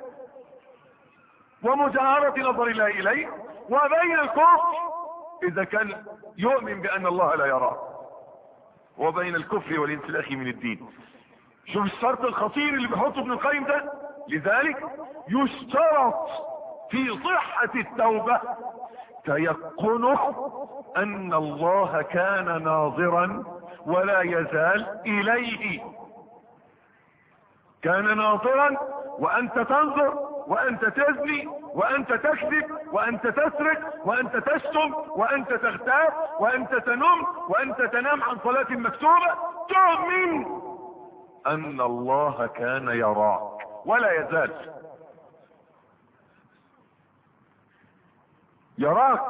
ومجاهرة نظر الله إليه، وبين الكفر إذا كان يؤمن بأن الله لا يراه، وبين الكفر والانسلاخ من الدين. شوف الشرط الخطير اللي بيحطه ابن القيم ده. لذلك يشترط في صحة التوبة تيقنه أن الله كان ناظرا ولا يزال إليه. كان ناظرا وأنت تنظر وانت تزني وانت تكذب وانت تسرق وانت تشتم وانت تغتاب وانت تنم وانت تنام عن صلاة مكتوبة، تؤمن ان الله كان يراك ولا يزال يراك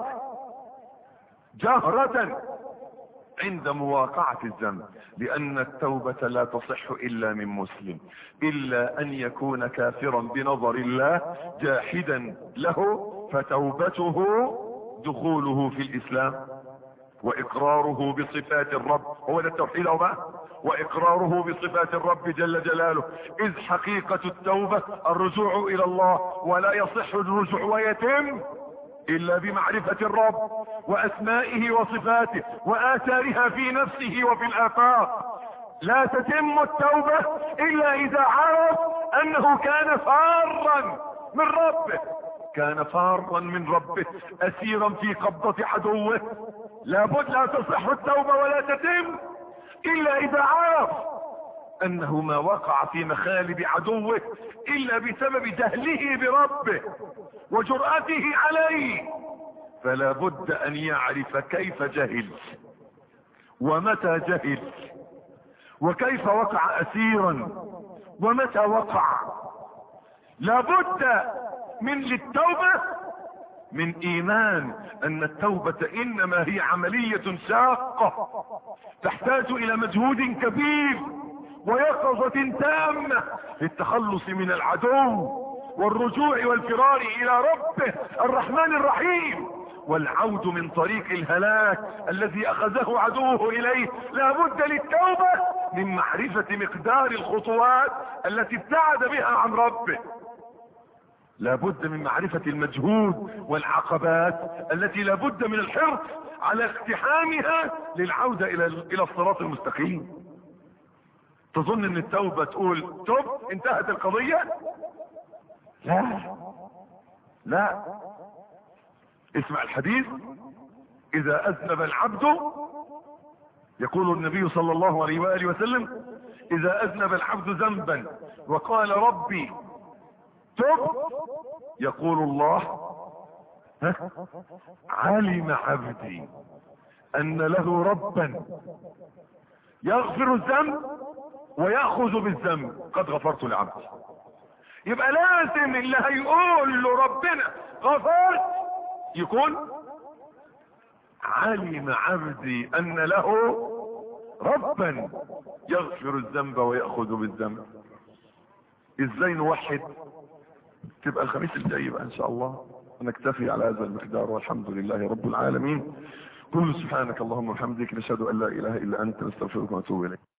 جهرة عند مواقعة الذنب، لان التوبة لا تصح الا من مسلم، الا ان يكون كافرا بنظر الله جاحدا له، فتوبته دخوله في الاسلام واقراره بصفات الرب، هو ده التوحيد اهو بقى، واقراره بصفات الرب جل جلاله. اذ حقيقة التوبة الرجوع الى الله، ولا يصح الرجوع ويتم الا بمعرفة الرب واسمائه وصفاته واثارها في نفسه وفي الافاق. لا تتم التوبة الا اذا عرف انه كان فارا من ربه، كان فارا من ربه اسيرا في قبضة عدوه. لابد لا تصح التوبة ولا تتم الا اذا عرف انه ما وقع في مخالب عدوه الا بسبب جهله بربه وجرأته عليه. فلا بد ان يعرف كيف جهل ومتى جهل وكيف وقع اسيرا ومتى وقع. لا بد من للتوبة من ايمان ان التوبة انما هي عملية شاقة تحتاج الى مجهود كبير ويقظة تامة للتخلص من العدو والرجوع والفرار الى ربه الرحمن الرحيم والعود من طريق الهلاك الذي اخذه عدوه اليه. لا بد للتوبة من معرفة مقدار الخطوات التي ابتعد بها عن ربه، لا بد من معرفة المجهود والعقبات التي لا بد من الحرص على اقتحامها للعودة الى الى الصراط المستقيم. تظن ان التوبة تقول تب انتهت القضية؟ لا لا، اسمع الحديث: اذا اذنب العبد، يقول النبي صلى الله عليه وآله وسلم: اذا اذنب العبد ذنبا وقال ربي تب، يقول الله: ها علم عبدي ان له ربا يغفر الذنب ويأخذ بالذنب قد غفرت لعبدي. يبقى لازم اللي هيقول له ربنا غفرت يكون علم عبدي ان له ربا يغفر الذنب ويأخذ بالذنب. ازاي نوحد؟ تبقى الخميس الجاي بقى ان شاء الله، ونكتفي على هذا المقدار، والحمد لله رب العالمين. قل سبحانك اللهم وبحمدك، نشهد ان لا اله الا انت، نستغفرك ونتوب اليك.